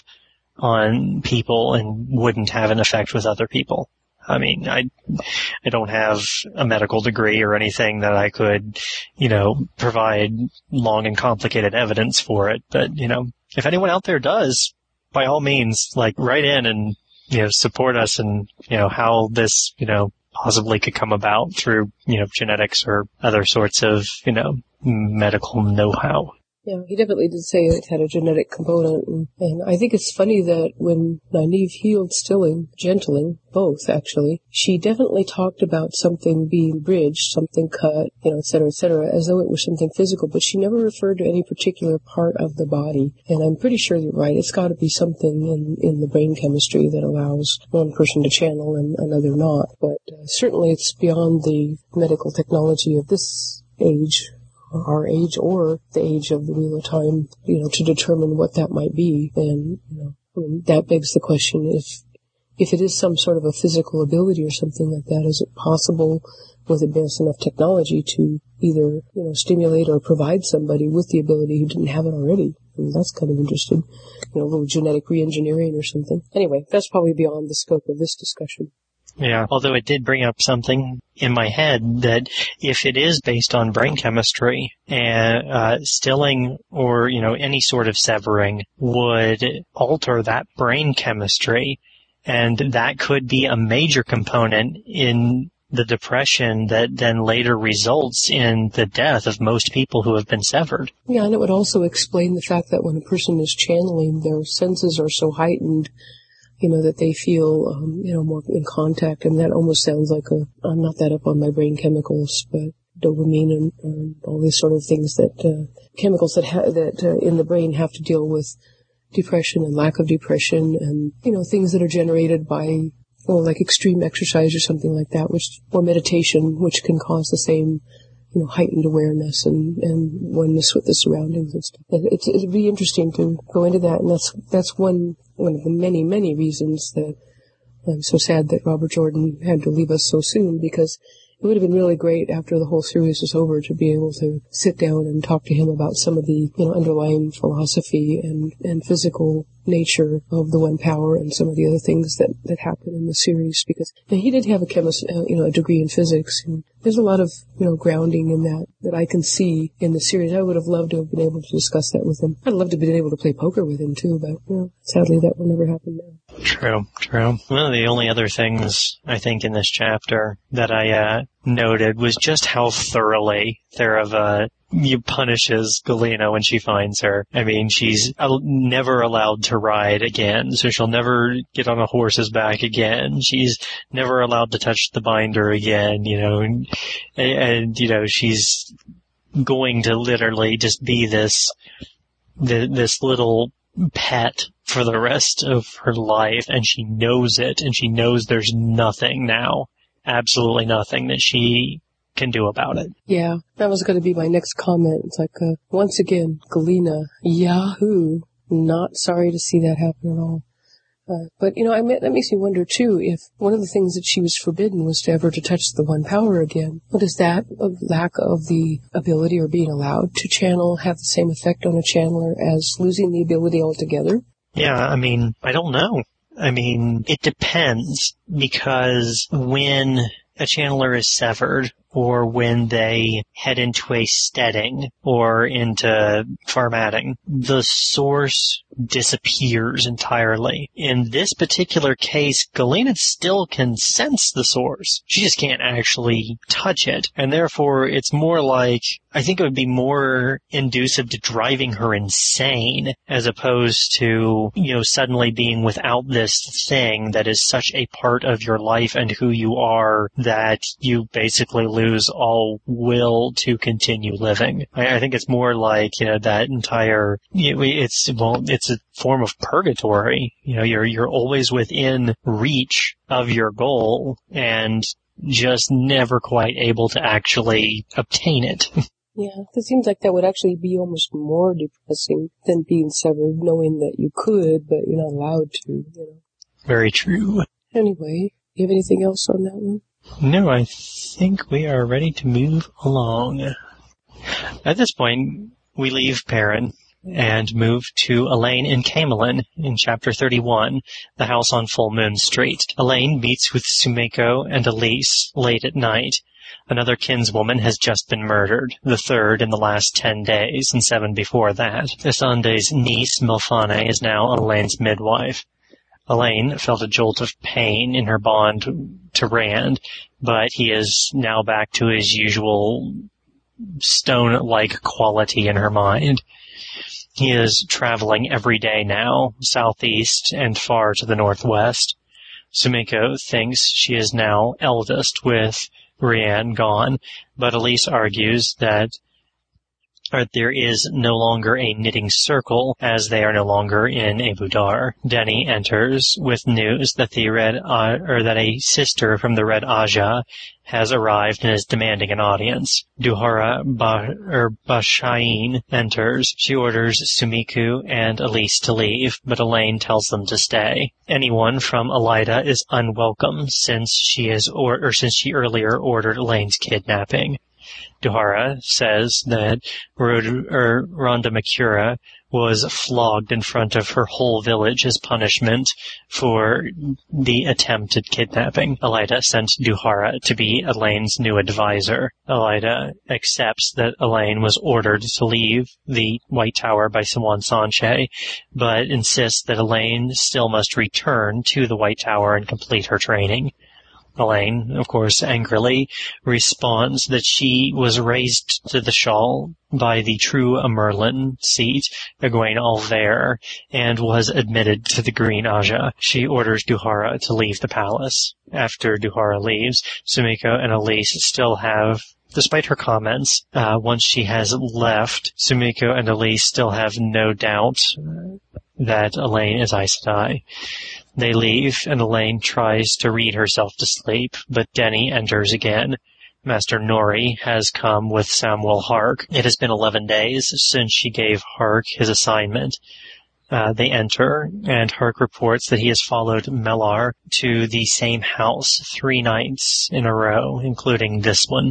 on people and wouldn't have an effect with other people. I mean, I, I don't have a medical degree or anything that I could, you know, provide long and complicated evidence for it. But, you know, if anyone out there does, by all means, like, write in and, you know, support us and, you know, how this, you know, possibly could come about through, you know, genetics or other sorts of, you know, medical know-how. Yeah, he definitely did say it had a genetic component, and, and I think it's funny that when Nynaeve healed Stilling, Gentling, both actually, she definitely talked about something being bridged, something cut, you know, et cetera, et cetera, as though it was something physical, but she never referred to any particular part of the body. And I'm pretty sure you're right, it's got to be something in, in the brain chemistry that allows one person to channel and another not. But uh, certainly it's beyond the medical technology of this age, our age or the age of the Wheel of Time, you know, to determine what that might be. And, you know, I mean, that begs the question, if, if it is some sort of a physical ability or something like that, is it possible with advanced enough technology to either, you know, stimulate or provide somebody with the ability who didn't have it already? I mean, that's kind of interesting. You know, a little genetic re-engineering or something. Anyway, that's probably beyond the scope of this discussion. Yeah, although it did bring up something in my head that if it is based on brain chemistry, and uh, stilling or, you know, any sort of severing would alter that brain chemistry, and that could be a major component in the depression that then later results in the death of most people who have been severed. Yeah, and it would also explain the fact that when a person is channeling, their senses are so heightened, you know, that they feel, um, you know, more in contact, and that almost sounds like a, I'm not that up on my brain chemicals, but dopamine and, and all these sort of things that, uh, chemicals that ha- that uh, in the brain have to deal with depression and lack of depression and, you know, things that are generated by, well, like extreme exercise or something like that, which, or meditation, which can cause the same, you know, heightened awareness and, and oneness with the surroundings and stuff. It's, it'd be interesting to go into that, and that's, that's one, one of the many, many reasons that I'm so sad that Robert Jordan had to leave us so soon, because it would have been really great after the whole series was over to be able to sit down and talk to him about some of the, you know, underlying philosophy and, and physical nature of the One Power and some of the other things that, that happen in the series, because now, he did have a chemist, uh, you know, a degree in physics, and there's a lot of, you know, grounding in that that I can see in the series. I would have loved to have been able to discuss that with him. I'd love to have been able to play poker with him too, but, you know, sadly that will never happen now. True, true. One of the only other things I think in this chapter that I uh, noted was just how thoroughly Therava punishes Galena when she finds her. I mean, she's never allowed to ride again, so she'll never get on a horse's back again. She's never allowed to touch the binder again, you know, and, and you know, she's going to literally just be this, this little pet for the rest of her life, and she knows it, and she knows there's nothing now, absolutely nothing that she can do about it. Yeah, that was going to be my next comment. It's like, uh, once again, Galena, Yahoo, not sorry to see that happen at all. Uh, but, you know, I mean, that makes me wonder, too, if one of the things that she was forbidden was to ever to touch the One Power again. But does that uh, lack of the ability or being allowed to channel have the same effect on a channeler as losing the ability altogether? Yeah, I mean, I don't know. I mean, it depends, because when a channeler is severed, or when they head into a steading or into formatting, the source disappears entirely. In this particular case, Galena still can sense the source. She just can't actually touch it. And therefore, it's more like, I think it would be more inducive to driving her insane as opposed to, you know, suddenly being without this thing that is such a part of your life and who you are that you basically lose all will to continue living. I, I think it's more like, you know, that entire, you know, it's, well, it's a form of purgatory. You know, you're, you're always within reach of your goal and just never quite able to actually obtain it. Yeah, it seems like that would actually be almost more depressing than being severed, knowing that you could, but you're not allowed to, you know. Very true. Anyway, you have anything else on that one? No, I think we are ready to move along. At this point, we leave Perrin and move to Elaine in Camelin in Chapter thirty-one, the house on Full Moon Street. Elaine meets with Sumiko and Elise late at night. Another kinswoman has just been murdered, the third in the last ten days, and seven before that. Isande's niece, Milfane, is now Elaine's midwife. Elaine felt a jolt of pain in her bond to Rand, but he is now back to his usual stone-like quality in her mind. He is traveling every day now, southeast and far to the northwest. Sumiko thinks she is now eldest with Rian gone, but Elise argues that or there is no longer a knitting circle, as they are no longer in Abu Dar. Denny enters with news that the Red, uh, or that a sister from the Red Aja has arrived and is demanding an audience. Duhara ba- or Bashain enters. She orders Sumiko and Elise to leave, but Elaine tells them to stay. Anyone from Elida is unwelcome since she is or, or since she earlier ordered Elaine's kidnapping. Duhara says that Rhonda Makura was flogged in front of her whole village as punishment for the attempted kidnapping. Elida sent Duhara to be Elaine's new advisor. Elida accepts that Elaine was ordered to leave the White Tower by Siwan Sanche, but insists that Elaine still must return to the White Tower and complete her training. Elaine, of course, angrily responds that she was raised to the shawl by the true Merlin seat, Egwene Alver, and was admitted to the Green Aja. She orders Duhara to leave the palace. After Duhara leaves, Sumiko and Elise still have, despite her comments, uh, once she has left, Sumiko and Elise still have no doubt that Elaine is Aes Sedai. They leave, and Elaine tries to read herself to sleep, but Denny enters again. Master Nori has come with Samuel Hark. It has been eleven days since she gave Hark his assignment. Uh, they enter, and Hark reports that he has followed Melar to the same house three nights in a row, including this one.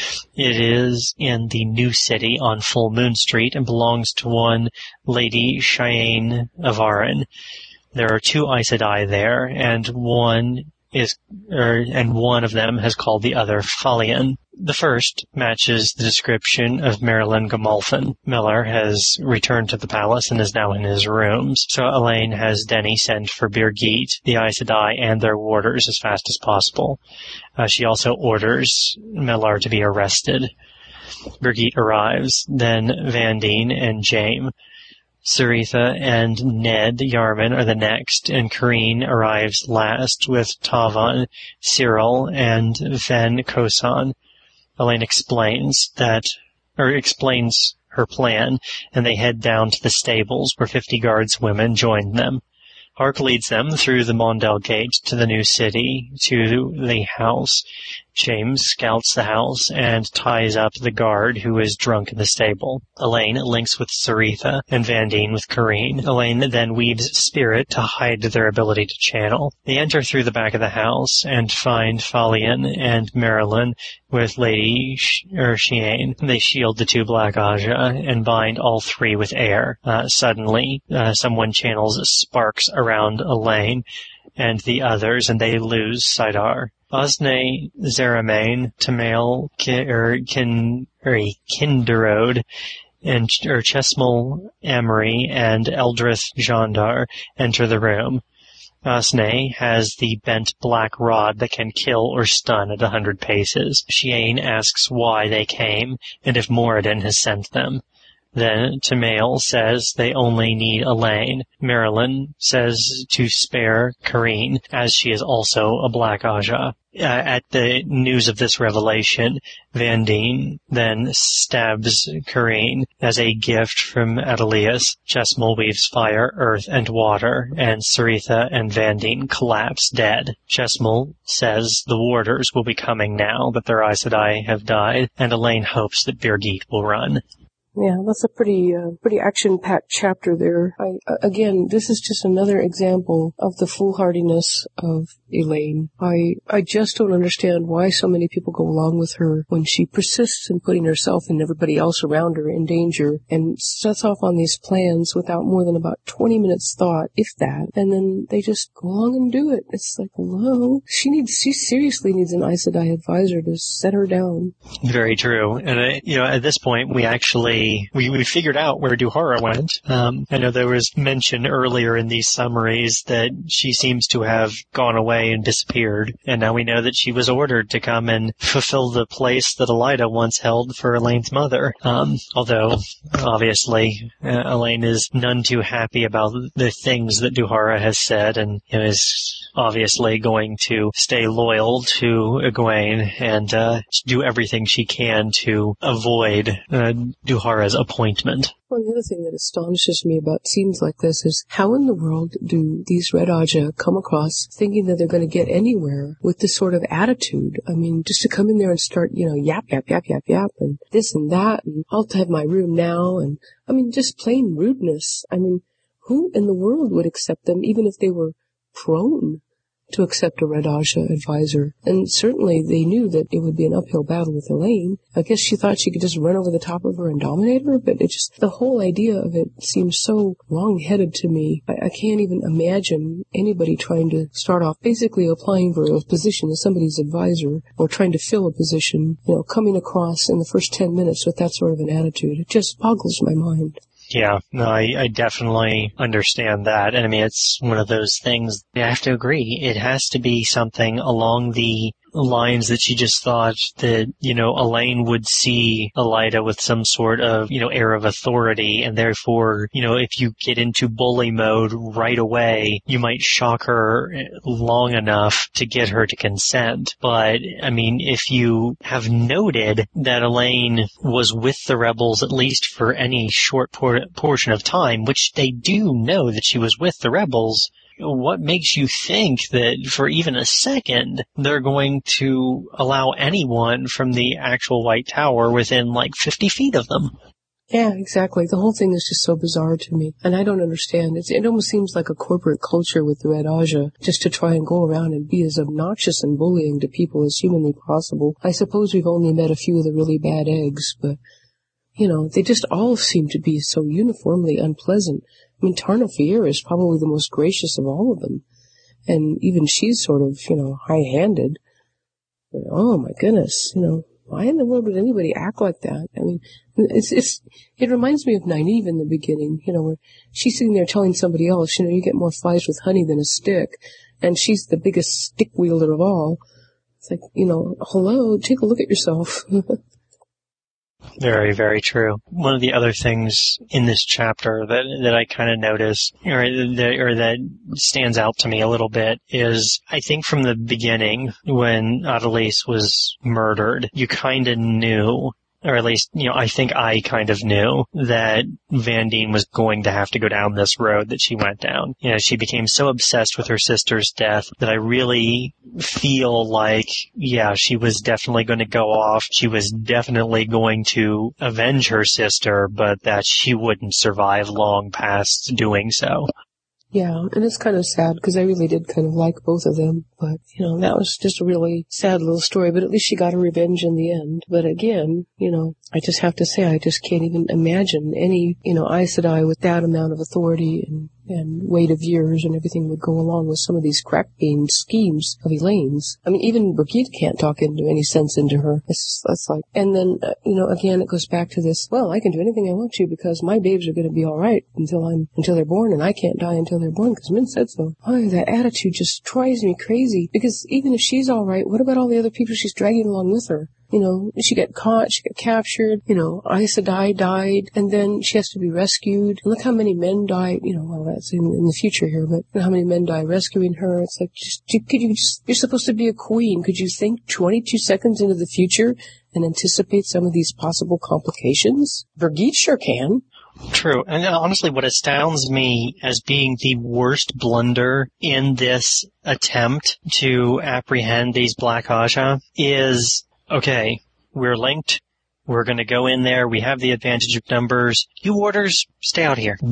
It is in the new city on Full Moon Street and belongs to one Lady Cheyenne of Aran. There are two Aes Sedai there, and one is, er, and one of them has called the other Falian. The first matches the description of Marilyn Gamalfin. Miller has returned to the palace and is now in his rooms, so Elaine has Denny send for Birgit, the Aes Sedai, and their warders as fast as possible. Uh, she also orders Miller to be arrested. Birgit arrives, then Vandine and Jaime. Saritha and Ned Yarman are the next, and Karine arrives last with Tavan, Cyril, and Ven Kosan. Elaine explains that, or explains her plan, and they head down to the stables where fifty guards women join them. Hark leads them through the Mondel Gate to the new city, to the house. James scouts the house and ties up the guard who is drunk in the stable. Elaine links with Saritha and Vandine with Karine. Elaine then weaves spirit to hide their ability to channel. They enter through the back of the house and find Falian and Marilyn with Lady Cheyenne. They shield the two Black Aja and bind all three with air. Uh, suddenly, uh, someone channels sparks around Elaine and the others, and they lose Saidar. Osne Zaramain, Tamail, Kin, Kinderode, and or Chesmal Amory and Eldrith Jandar enter the room. Asne has the bent black rod that can kill or stun at a hundred paces. Shiane asks why they came and if Moradin has sent them. Then Tamail says they only need Elaine. Marilyn says to spare Karine, as she is also a Black Aja. Uh, at the news of this revelation, Vandine then stabs Karine as a gift from Adelius. Chesmal weaves fire, earth, and water, and Saritha and Vandine collapse dead. Chesmal says the warders will be coming now that their Aes Sedai have died, and Elaine hopes that Birgitte will run. Yeah, that's a pretty, uh, pretty action-packed chapter there. I, uh, again, this is just another example of the foolhardiness of Elaine. I, I just don't understand why so many people go along with her when she persists in putting herself and everybody else around her in danger and sets off on these plans without more than about twenty minutes thought, if that, and then they just go along and do it. It's like, hello? She needs, she seriously needs an Aes Sedai advisor to set her down. Very true. And, uh, you know, at this point, we actually We, we figured out where Duhara went. Um, I know there was mention earlier in these summaries that she seems to have gone away and disappeared, and now we know that she was ordered to come and fulfill the place that Elida once held for Elaine's mother. Um, although, obviously, uh, Elaine is none too happy about the things that Duhara has said, and you know, is obviously going to stay loyal to Egwene and uh, do everything she can to avoid uh, Duhara's appointment. Well, the other thing that astonishes me about scenes like this is how in the world do these Red Aja come across thinking that they're going to get anywhere with this sort of attitude? I mean, just to come in there and start, you know, yap, yap, yap, yap, yap, and this and that, and I'll have my room now, and, I mean, just plain rudeness. I mean, who in the world would accept them, even if they were prone to accept a Red Aja advisor? And certainly they knew that it would be an uphill battle with Elaine. I guess she thought she could just run over the top of her and dominate her, but it just, the whole idea of it seems so wrong-headed to me. I, I can't even imagine anybody trying to start off basically applying for a position as somebody's advisor or trying to fill a position, you know, coming across in the first ten minutes with that sort of an attitude. It just boggles my mind. Yeah, no, I, I definitely understand that. And I mean, it's one of those things, I have to agree, it has to be something along the lines that she just thought that, you know, Elaine would see Elida with some sort of, you know, air of authority, and therefore, you know, if you get into bully mode right away, you might shock her long enough to get her to consent. But, I mean, if you have noted that Elaine was with the rebels at least for any short por- portion of time, which they do know that she was with the rebels, what makes you think that for even a second they're going to allow anyone from the actual White Tower within like fifty feet of them? Yeah, exactly. The whole thing is just so bizarre to me, and I don't understand. It's, it almost seems like a corporate culture with the Red Aja, just to try and go around and be as obnoxious and bullying to people as humanly possible. I suppose we've only met a few of the really bad eggs, but, you know, they just all seem to be so uniformly unpleasant. I mean, Tarna Fier is probably the most gracious of all of them. And even she's sort of, you know, high-handed. But, oh, my goodness, you know, why in the world would anybody act like that? I mean, it's, it's, it reminds me of Nynaeve in the beginning, you know, where she's sitting there telling somebody else, you know, you get more flies with honey than a stick. And she's the biggest stick wielder of all. It's like, you know, hello, take a look at yourself. Very, very true. One of the other things in this chapter that that I kind of noticed, or that, or that stands out to me a little bit, is I think from the beginning, when Adelice was murdered, you kind of knew, or at least, you know, I think I kind of knew that Vandine was going to have to go down this road that she went down. You know, she became so obsessed with her sister's death that I really feel like, yeah, she was definitely going to go off. She was definitely going to avenge her sister, but that she wouldn't survive long past doing so. Yeah, and it's kind of sad because I really did kind of like both of them. But, you know, that was just a really sad little story. But at least she got her revenge in the end. But again, you know, I just have to say I just can't even imagine any, you know, Aes Sedai with that amount of authority and and weight of years and everything would go along with some of these crack-bean schemes of Elaine's. I mean, even Brigitte can't talk into any sense into her. It's, it's like, and then, uh, you know, again, it goes back to this, well, I can do anything I want to because my babes are going to be all right until I'm, until they're born, and I can't die until they're born because Min said so. Oh, that attitude just drives me crazy, because even if she's all right, what about all the other people she's dragging along with her? You know, she got caught, she got captured, you know, Aes Sedai died, and then she has to be rescued. Look how many men died, you know, well, that's in, in the future here, but you know, how many men died rescuing her. It's like, just, you, could you just, you're supposed to be a queen. Could you think twenty-two seconds into the future and anticipate some of these possible complications? Brigitte sure can. True. And honestly, what astounds me as being the worst blunder in this attempt to apprehend these Black Ajah is, okay, we're linked. We're going to go in there. We have the advantage of numbers. You warders, stay out here.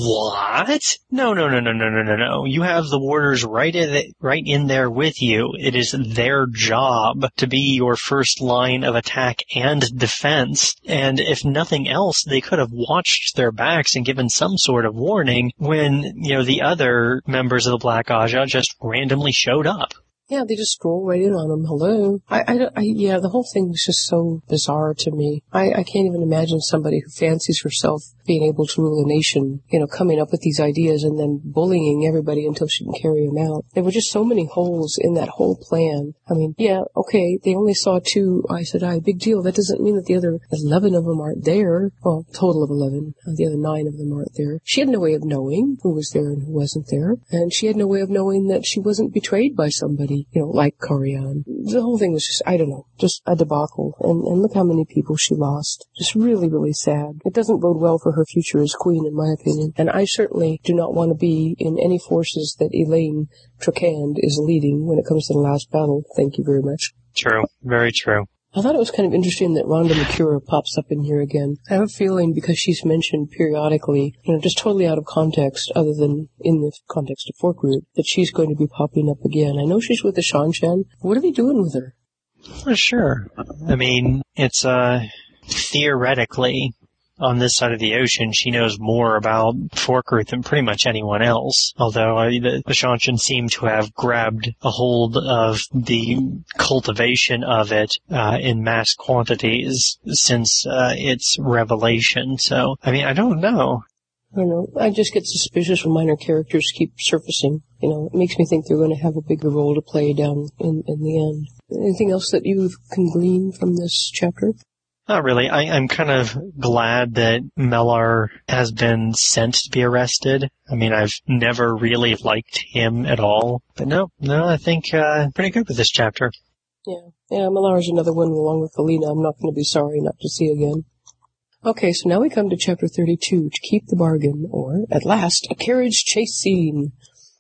What? No, no, no, no, no, no, no, no. You have the warders right in, the, right in there with you. It is their job to be your first line of attack and defense. And if nothing else, they could have watched their backs and given some sort of warning when, you know, the other members of the Black Ajah just randomly showed up. Yeah, they just stroll right in on them. Hello. I, I, I, yeah, the whole thing was just so bizarre to me. I, I can't even imagine somebody who fancies herself being able to rule a nation, you know, coming up with these ideas and then bullying everybody until she can carry them out. There were just so many holes in that whole plan. I mean, yeah, okay, they only saw two Aes Sedai. Big deal. That doesn't mean that the other eleven of them aren't there. Well, total of eleven. The other nine of them aren't there. She had no way of knowing who was there and who wasn't there. And she had no way of knowing that she wasn't betrayed by somebody, you know, like Carion. The whole thing was just, I don't know, just a debacle. And, and look how many people she lost. Just really, really sad. It doesn't bode well for her future as queen, in my opinion. And I certainly do not want to be in any forces that Elaine Trakand is leading when it comes to the last battle. Thank you very much. True. Very true. I thought it was kind of interesting that Rhonda Makura pops up in here again. I have a feeling because she's mentioned periodically, you know, just totally out of context, other than in the context of Forkroot, that she's going to be popping up again. I know she's with the Seanchan. What are they doing with her? Well, sure. I mean, it's, uh, theoretically, on this side of the ocean, she knows more about Forkroot than pretty much anyone else. Although uh, the, the Seanchan seem to have grabbed a hold of the cultivation of it uh, in mass quantities since uh, its revelation. So, I mean, I don't know. I don't know. I just get suspicious when minor characters keep surfacing. You know, it makes me think they're going to have a bigger role to play down in, in the end. Anything else that you can glean from this chapter? Not really. I, I'm kind of glad that Mellar has been sent to be arrested. I mean, I've never really liked him at all. But no, no, I think uh pretty good with this chapter. Yeah. Yeah, Mellar is another one along with Felina I'm not going to be sorry not to see again. Okay, so now we come to chapter thirty-two, To Keep the Bargain, or, at last, a carriage chase scene.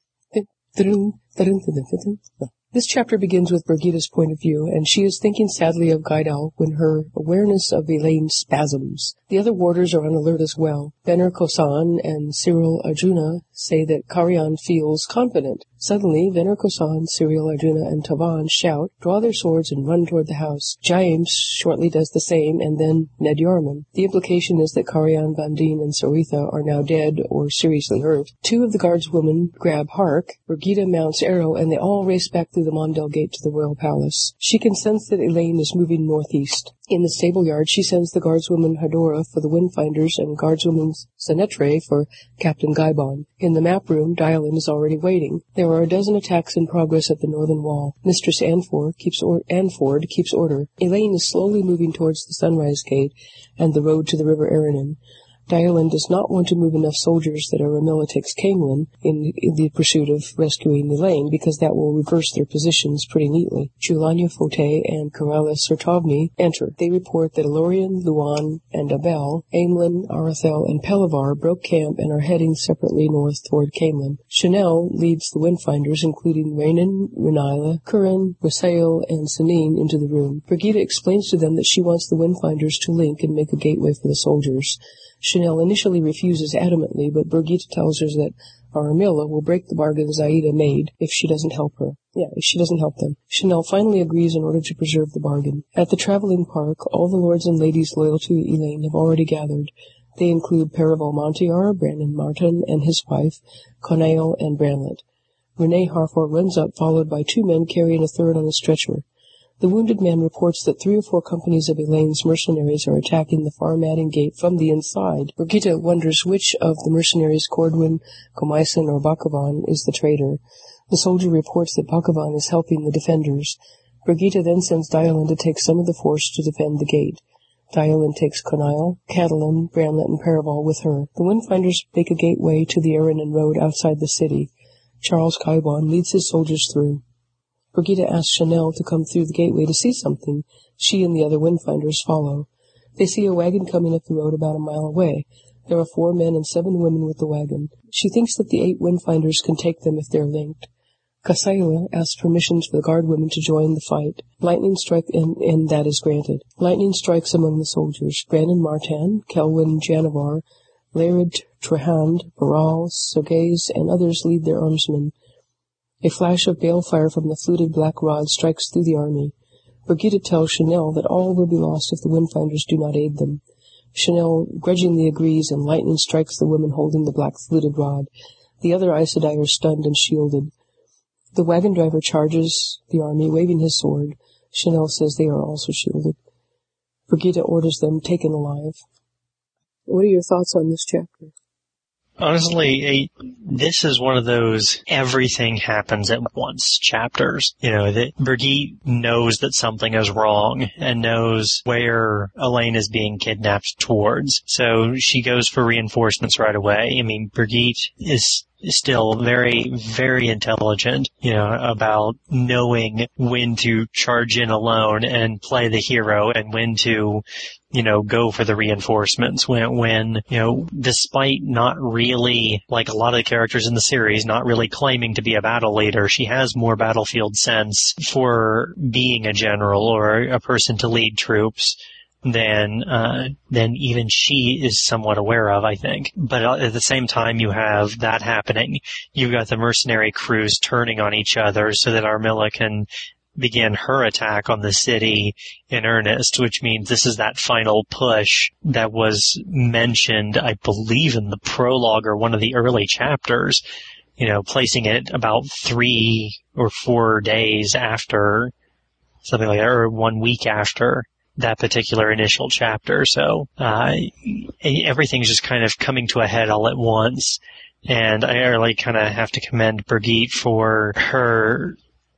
This chapter begins with Brigitte's point of view, and she is thinking sadly of Gaidal when her awareness of Elaine spasms. The other warders are on alert as well. Benner Kosan and Cyril Arjuna say that Carion feels confident. Suddenly, Venner Kosan, Cyril Arjuna, and Tavan shout, draw their swords, and run toward the house. James shortly does the same, and then Ned Yarman. The implication is that Carion, Vandine, and Saritha are now dead or seriously hurt. Two of the guardswomen grab Hark. Brigitte mounts Arrow, and they all race back through the Mondel Gate to the royal palace. She can sense that Elaine is moving northeast. In the stable yard, she sends the guardswoman Hadora for the Windfinders and guardswoman Senetre for Captain Gaibon. In the map room, Dialin is already waiting. There are a dozen attacks in progress at the northern wall. Mistress Anford keeps, or- Anford keeps order. Elaine is slowly moving towards the Sunrise Gate and the road to the River Aranon. Dialin does not want to move enough soldiers that are Amilitix Camelin in, in the pursuit of rescuing Elaine, because that will reverse their positions pretty neatly. Chulanya Fote and Karala Sertovni enter. They report that Elorian, Luan, and Abel, Aemlin, Arathel, and Pelavar broke camp and are heading separately north toward Camelin. Chanel leads the Windfinders, including Rainan, Renila, Curran, Rasael, and Sanine, into the room. Brigitte explains to them that she wants the Windfinders to link and make a gateway for the soldiers. Chanel initially refuses adamantly, but Brigitte tells her that Aramilla will break the bargain Zaida made if she doesn't help her. Yeah, if she doesn't help them. Chanel finally agrees in order to preserve the bargain. At the traveling park, all the lords and ladies loyal to Elaine have already gathered. They include Perival Montiar, Brandon Martin, and his wife, Conaille and Branlett. Renee Harford runs up, followed by two men carrying a third on a stretcher. The wounded man reports that three or four companies of Elaine's mercenaries are attacking the Farmading gate from the inside. Brigitte wonders which of the mercenaries, Cordwin, Comyson, or Bakavan, is the traitor. The soldier reports that Bakavan is helping the defenders. Brigitte then sends Dialin to take some of the force to defend the gate. Dialin takes Conaille, Catelyn, Branlett, and Perival with her. The Windfinders make a gateway to the Erinon Road outside the city. Charles Kaibon leads his soldiers through. Brigitte asks Chanel to come through the gateway to see something. She and the other Windfinders follow. They see a wagon coming up the road about a mile away. There are four men and seven women with the wagon. She thinks that the eight Windfinders can take them if they're linked. Kasaila asks permission for the guard women to join the fight. Lightning strike, and, and that is granted. Lightning strikes among the soldiers. Brandon Martin, Kelwyn Janivar, Laird Trehand, Baral, Serges, and others lead their armsmen. A flash of balefire from the fluted black rod strikes through the army. Brigitte tells Chanel that all will be lost if the Windfinders do not aid them. Chanel grudgingly agrees, and lightning strikes the woman holding the black fluted rod. The other Aes Sedai are stunned and shielded. The wagon driver charges the army, waving his sword. Chanel says they are also shielded. Brigitte orders them taken alive. What are your thoughts on this chapter? Honestly, a, this is one of those everything happens at once chapters. You know, that Brigitte knows that something is wrong and knows where Elaine is being kidnapped towards. So she goes for reinforcements right away. I mean, Brigitte is still very, very intelligent, you know, about knowing when to charge in alone and play the hero and when to, you know, go for the reinforcements when, when, you know, despite not really, like a lot of the characters in the series, not really claiming to be a battle leader, she has more battlefield sense for being a general or a person to lead troops than, uh, than even she is somewhat aware of, I think. But at the same time you have that happening. You've got the mercenary crews turning on each other so that Armilla can begin her attack on the city in earnest, which means this is that final push that was mentioned, I believe, in the prologue or one of the early chapters, you know, placing it about three or four days after, something like that, or one week after that particular initial chapter. So uh everything's just kind of coming to a head all at once, and I really kind of have to commend Brigitte for her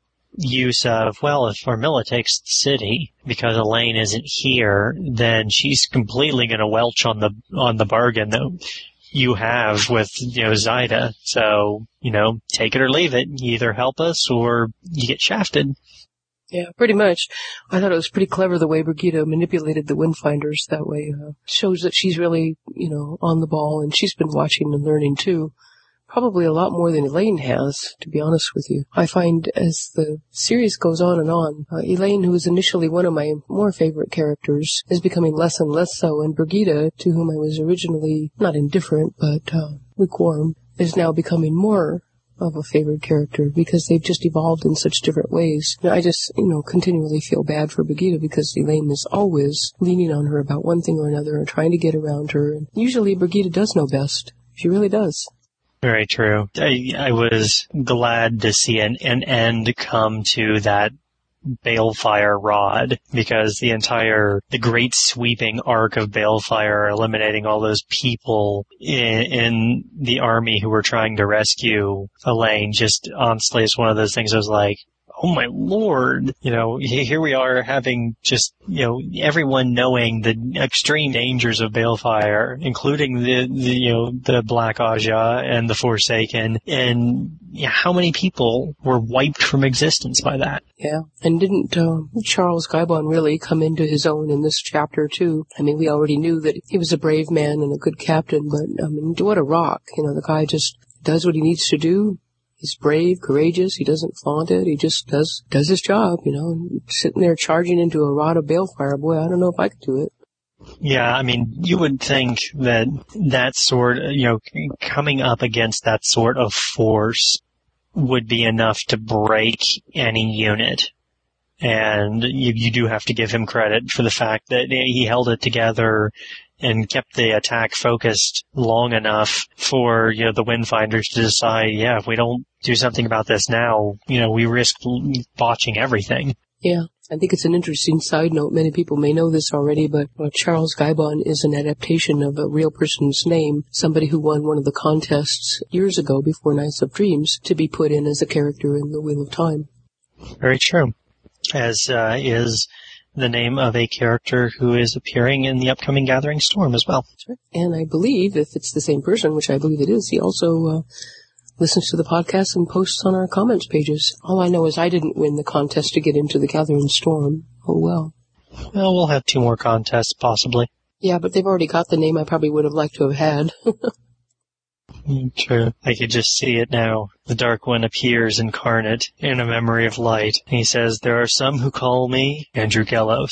use of, well, if Armilla takes the city because Elaine isn't here, then she's completely going to welch on the on the bargain that you have with, you know, Zaida. So, you know, take it or leave it. You either help us or you get shafted. Yeah, pretty much. I thought it was pretty clever the way Brigitte manipulated the Windfinders that way. Uh, shows that she's really, you know, on the ball, and she's been watching and learning too. Probably a lot more than Elaine has, to be honest with you. I find as the series goes on and on, uh, Elaine, who was initially one of my more favorite characters, is becoming less and less so, and Brigitte, to whom I was originally not indifferent, but uh, lukewarm, is now becoming more of a favorite character because they've just evolved in such different ways. I just, you know, continually feel bad for Brigitte because Elaine is always leaning on her about one thing or another and trying to get around her. And usually Brigitte does know best. She really does. Very true. I, I was glad to see an, an end come to that Balefire rod, because the entire, the great sweeping arc of Balefire, eliminating all those people in, in the army who were trying to rescue Elaine, just honestly is one of those things I was like, oh my lord, you know, here we are having just, you know, everyone knowing the extreme dangers of Balefire, including the, the you know, the Black Aja and the Forsaken, and yeah, how many people were wiped from existence by that? Yeah, and didn't uh, Charles Kaibon really come into his own in this chapter too? I mean, we already knew that he was a brave man and a good captain, but I mean, what a rock, you know, the guy just does what he needs to do. He's brave, courageous. He doesn't flaunt it. He just does does his job, you know. Sitting there charging into a rod of balefire, boy, I don't know if I could do it. Yeah, I mean, you would think that that sort, you know, coming up against that sort of force would be enough to break any unit. And you, you do have to give him credit for the fact that he held it together and kept the attack focused long enough for, you know, the Windfinders to decide, yeah, if we don't do something about this now, you know, we risk botching everything. Yeah. I think it's an interesting side note. Many people may know this already, but uh, Charles Guyban is an adaptation of a real person's name, somebody who won one of the contests years ago before Knights of Dreams to be put in as a character in the Wheel of Time. Very true. As uh, is the name of a character who is appearing in the upcoming Gathering Storm as well. That's right. And I believe, if it's the same person, which I believe it is, he also uh, listens to the podcast and posts on our comments pages. All I know is I didn't win the contest to get into the Gathering Storm. Oh, well. Well, we'll have two more contests, possibly. Yeah, but they've already got the name I probably would have liked to have had. True. I could just see it now. The Dark One appears incarnate in a memory of light. He says, there are some who call me Andrew Gelos.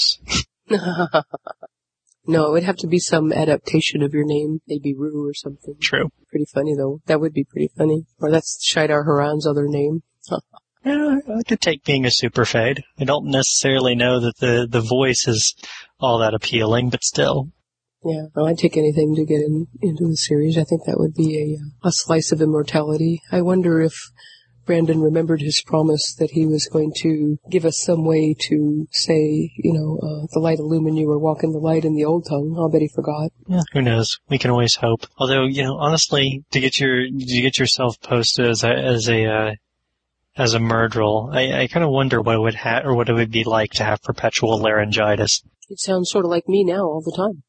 No, it would have to be some adaptation of your name, maybe Rue or something. True. Pretty funny, though. That would be pretty funny. Or that's Shaidar Haran's other name. Yeah, I could take being a super fade. I don't necessarily know that the, the voice is all that appealing, but still. Yeah, well, I'd take anything to get in, into the series. I think that would be a, a slice of immortality. I wonder if Brandon remembered his promise that he was going to give us some way to say, you know, uh, the light illumine you or walk in the light in the old tongue. I'll bet he forgot. Yeah, who knows? We can always hope. Although, you know, honestly, to get your, to get yourself posted as a, as a, uh, as a Myrddraal, I, I kind of wonder what it would ha- or what it would be like to have perpetual laryngitis. It sounds sort of like me now all the time.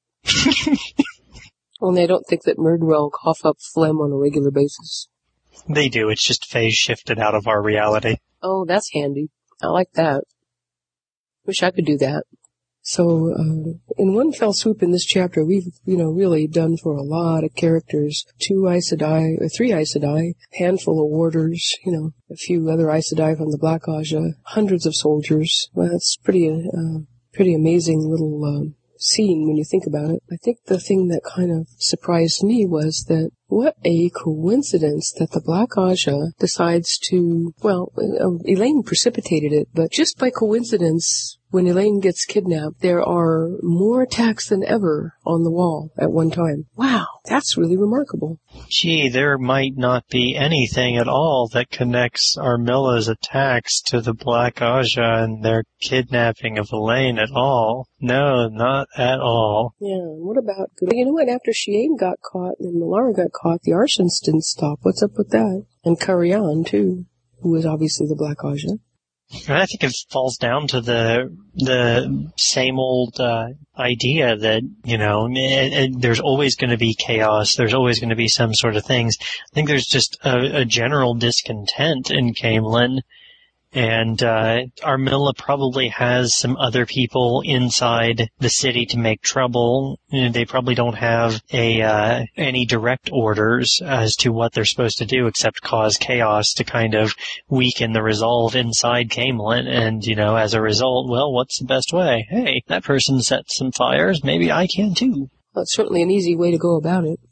Only I don't think that Myrddraal cough up phlegm on a regular basis. They do. It's just phase shifted out of our reality. Oh, that's handy. I like that. Wish I could do that. So, uh, in one fell swoop in this chapter, we've, you know, really done for a lot of characters. Two Aes Sedai, or three Aes Sedai, handful of warders, you know, a few other Aes Sedai from the Black Aja, hundreds of soldiers. Well, that's pretty, uh, pretty amazing little, uh, scene when you think about it. I think the thing that kind of surprised me was that what a coincidence that the Black Aja decides to, well, uh, Elaine precipitated it, but just by coincidence, when Elaine gets kidnapped, there are more attacks than ever on the wall at one time. Wow, that's really remarkable. Gee, there might not be anything at all that connects Armilla's attacks to the Black Aja and their kidnapping of Elaine at all. No, not at all. Yeah, what about, you know what, after Shiane got caught and Melara got caught, the arsons didn't stop. What's up with that? And Karian, too, who was obviously the Black Aja. And I think it falls down to the the same old uh, idea that, you know, it, it, there's always going to be chaos. There's always going to be some sort of things. I think there's just a, a general discontent in Caemlyn. And uh Armilla probably has some other people inside the city to make trouble. You know, they probably don't have a uh any direct orders as to what they're supposed to do except cause chaos to kind of weaken the resolve inside Caemlyn. And, you know, as a result, well, what's the best way? Hey, that person set some fires. Maybe I can too. Well, it's certainly an easy way to go about it.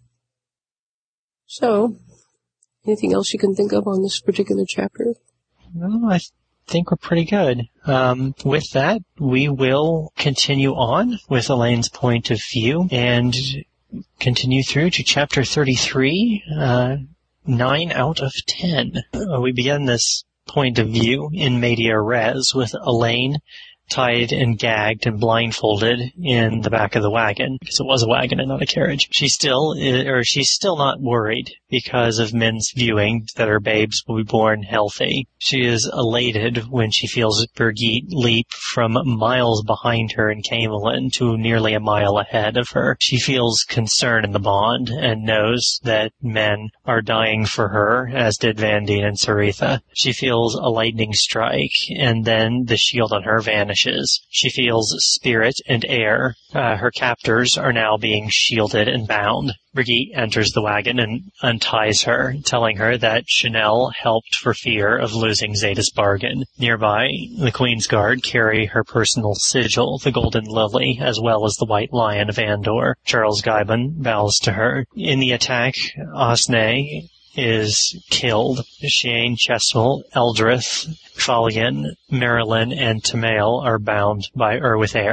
So, anything else you can think of on this particular chapter? No, I think we're pretty good. Um, with that, we will continue on with Elaine's point of view and continue through to chapter thirty-three, uh, nine out of ten. Uh, we begin this point of view in media res with Elaine tied and gagged and blindfolded in the back of the wagon, because it was a wagon and not a carriage. She's still, or she's still not worried because of men's viewing that her babes will be born healthy. She is elated when she feels Birgitte leap from miles behind her in Caemlyn to nearly a mile ahead of her. She feels concern in the bond and knows that men are dying for her, as did Vandene and Saritha. She feels a lightning strike, and then the shield on her vanishes. She feels spirit and air. Uh, her captors are now being shielded and bound. Birgitte enters the wagon and unties her, telling her that Chanel helped for fear of losing Zeta's bargain. Nearby, the Queen's Guard carry her personal sigil, the Golden Lily, as well as the White Lion of Andor. Charles Guyban bows to her. In the attack, Osnay is killed. Shiane, Chesnel, Eldrith, Falion, Marilyn, and Tamael are bound by Erwith Air.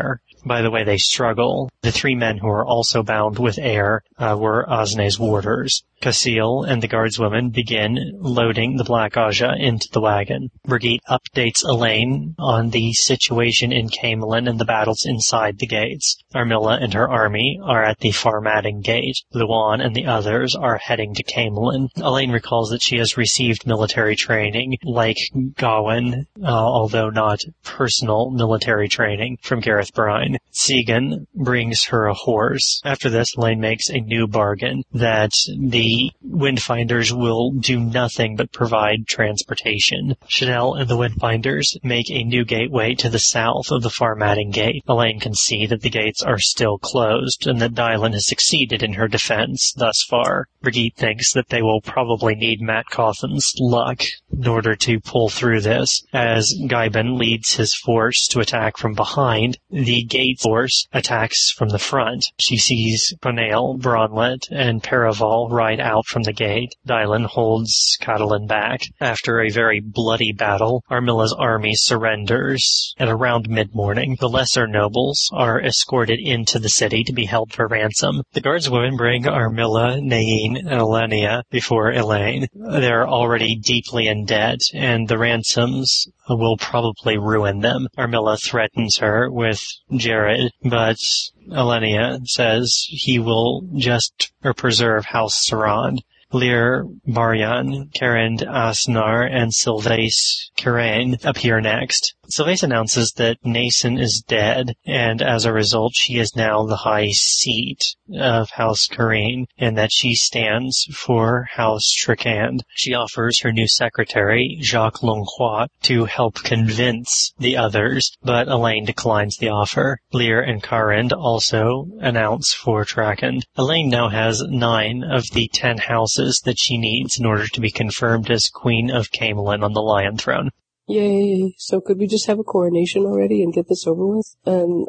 by the way they struggle. The three men who are also bound with air uh, were Osne's warders. Casil and the guardswomen begin loading the Black Aja into the wagon. Brigitte updates Elaine on the situation in Camelin and the battles inside the gates. Armilla and her army are at the Farmading gate. Luan and the others are heading to Camelin. Elaine recalls that she has received military training like Gawain, uh, although not personal military training, from Gareth Brine. Segan brings her a horse. After this, Elaine makes a new bargain that the Windfinders will do nothing but provide transportation. Chanel and the Windfinders make a new gateway to the south of the Farmading gate. Elaine can see that the gates are still closed and that Dylan has succeeded in her defense thus far. Brigitte thinks that they will probably need Matt Cawthon's luck in order to pull through this. As Gaiban leads his force to attack from behind, the gate force attacks from the front. She sees Ponail, Bronlet, and Paraval ride out from the gate. Dylan holds Catalin back. After a very bloody battle, Armilla's army surrenders. At around mid-morning, the lesser nobles are escorted into the city to be held for ransom. The guardswomen bring Armilla, Nain, and Elenia before Elaine. They're already deeply in debt, and the ransoms will probably ruin them. Armilla threatens her with Jared, but Elenia says he will just or preserve House Sarand. Lear, Baryan, Karind Asnar, and Sylvace Karain appear next. Sylvace announces that Nason is dead, and as a result, she is now the high seat of House Kareen, and that she stands for House Tricand. She offers her new secretary, Jacques Lonquois, to help convince the others, but Elaine declines the offer. Lear and Karind also announce for Trakand. Elaine now has nine of the ten houses that she needs in order to be confirmed as Queen of Camelin on the Lion Throne. Yay. So could we just have a coronation already and get this over with? And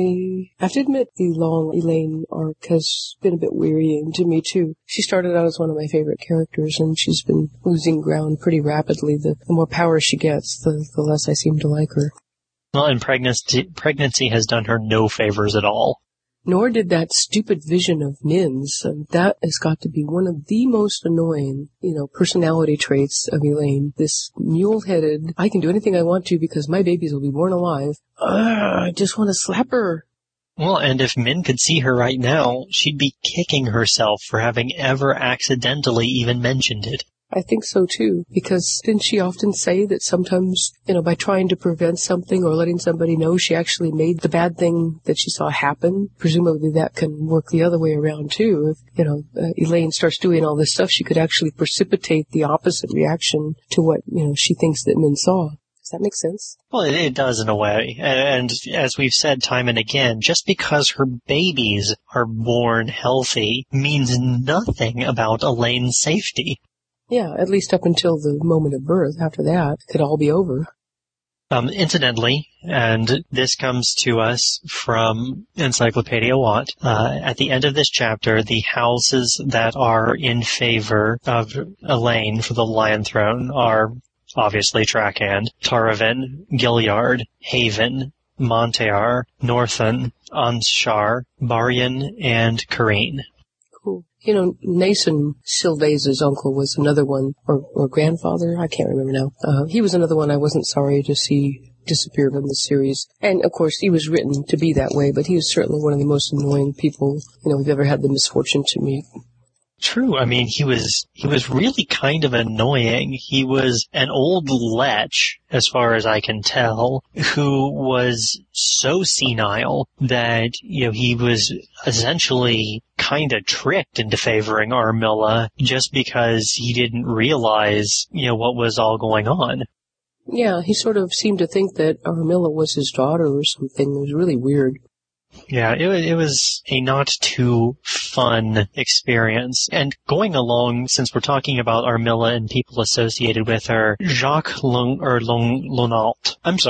I have to admit the long Elaine arc has been a bit wearying to me too. She started out as one of my favorite characters and she's been losing ground pretty rapidly. The, the more power she gets, the, the less I seem to like her. Well, and pregnancy, pregnancy has done her no favors at all. Nor did that stupid vision of Min's. Um, that has got to be one of the most annoying, you know, personality traits of Elaine. This mule-headed, I can do anything I want to because my babies will be born alive. Ugh, I just want to slap her. Well, and if Min could see her right now, she'd be kicking herself for having ever accidentally even mentioned it. I think so, too, because didn't she often say that sometimes, you know, by trying to prevent something or letting somebody know, she actually made the bad thing that she saw happen? Presumably that can work the other way around, too. If, you know, uh, Elaine starts doing all this stuff, she could actually precipitate the opposite reaction to what, you know, she thinks that Min saw. Does that make sense? Well, it, it does in a way. And, and as we've said time and again, just because her babies are born healthy means nothing about Elaine's safety. Yeah, at least up until the moment of birth. After that, it could all be over. Um, incidentally, and this comes to us from Encyclopedia Watt, uh, at the end of this chapter, the houses that are in favor of Elaine for the Lion Throne are obviously Trakand, Taravin, Gilliard, Haven, Montear, Northon, Anshar, Baryan, and Kareen. Cool. You know, Nason Sylvace's uncle was another one, or, or grandfather, I can't remember now. Uh, he was another one I wasn't sorry to see disappear from the series. And, of course, he was written to be that way, but he was certainly one of the most annoying people, you know, we've ever had the misfortune to meet. True. I mean, he was, he was really kind of annoying. He was an old lech, as far as I can tell, who was so senile that, you know, he was essentially kind of tricked into favoring Armilla just because he didn't realize, you know, what was all going on. Yeah, he sort of seemed to think that Armilla was his daughter or something. It was really weird. Yeah, it, it was a not too fun experience. And going along, since we're talking about Armilla and people associated with her, Jacques Long, or Long, Lonault, I'm sorry,